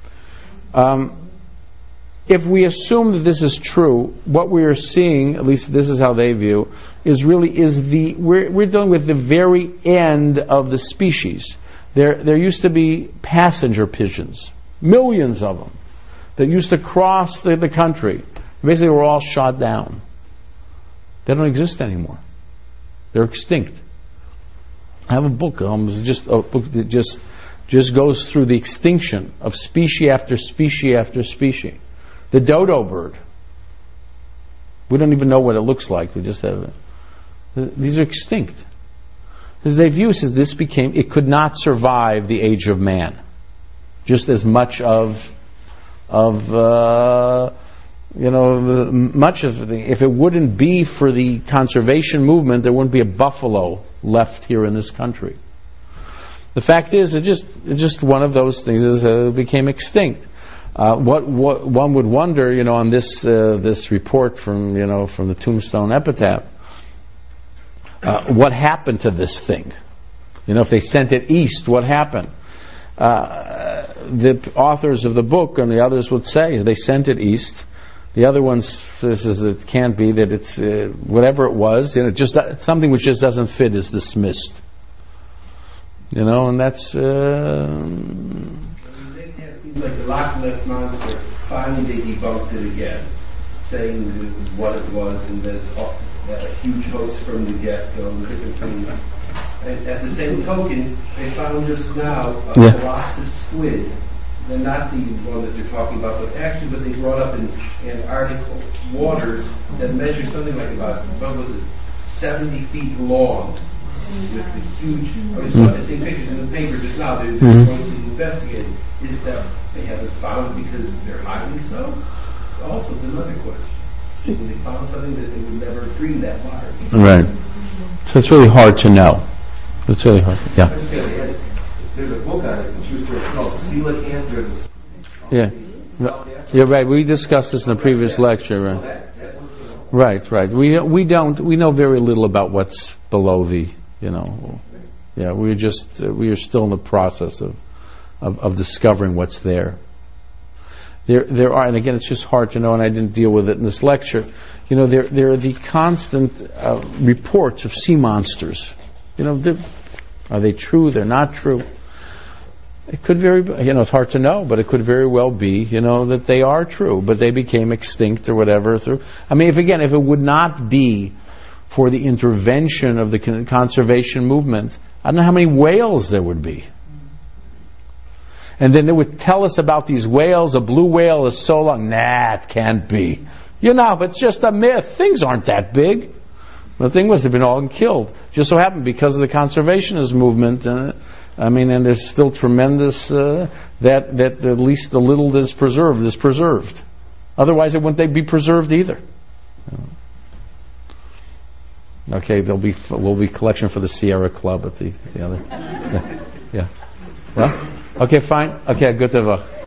Um, if we assume that this is true, what we are seeing, at least this is how they view, is really is the we're we're dealing with the very end of the species. There there used to be passenger pigeons, millions of them, that used to cross the, the country. Basically, were all shot down. They don't exist anymore. They're extinct. I have a book, um, just a book that just just goes through the extinction of species after species after species. The dodo bird. We don't even know what it looks like. We just have it. These are extinct. Because they view as this became, it could not survive the age of man. Just as much of of uh, you know much of the, if it wouldn't be for the conservation movement, there wouldn't be a buffalo left here in this country. The fact is, it just it's just one of those things that uh, became extinct. Uh, what, what one would wonder, you know, on this uh, this report from you know from the Tombstone Epitaph, uh, what happened to this thing? You know, if they sent it east, what happened? Uh, the authors of the book and the others would say they sent it east. The other one says it can't be, that it's uh, whatever it was, you know, just uh, something which just doesn't fit is dismissed. You know, and that's. Uh, Like the Loch Ness Monster, finally they debunked it again, saying that it was what it was and that it's all, that a huge hoax from the get-go, different things. And at the same token, they found just now a Yeah. Colossus squid. They're not the one that you're talking about, but actually what they brought up in Antarctic waters that measure something like about, what was it, seventy feet long. With the huge, I was mm-hmm. seeing pictures in the paper just now, they're, they're mm-hmm. going to investigate. Is that they haven't found it because they're hiding so? Also, it's another question. They found something that they would never dream that large. Right. So it's really hard to know. It's really hard. Yeah. There's a book on it, it's called Coelacanth. Yeah. You're right. We discussed this in the previous lecture, right? Right, right. We we don't we know very little about what's below the, you know. Yeah, we're just uh, we are still in the process of, of of discovering what's there. There there are, and again, it's just hard to know, and I didn't deal with it in this lecture. You know, there there are the constant uh, reports of sea monsters. You know, are they true? They're not true. It could very, you know, it's hard to know, but it could very well be, you know, that they are true, but they became extinct or whatever. Through, I mean, if again, if it would not be for the intervention of the con- conservation movement, I don't know how many whales there would be. And then they would tell us about these whales. A blue whale is so long. Nah, it can't be. You know, it's just a myth. Things aren't that big. The thing was, they've been all killed. Just so happened because of the conservationist movement. Uh, I mean, and there's still tremendous uh, that that at least the little that is preserved is preserved. Otherwise, it wouldn't they be preserved either. Okay, there'll be will be collection for the Sierra Club at the the other. Yeah. yeah. Well, okay, fine. Okay, good to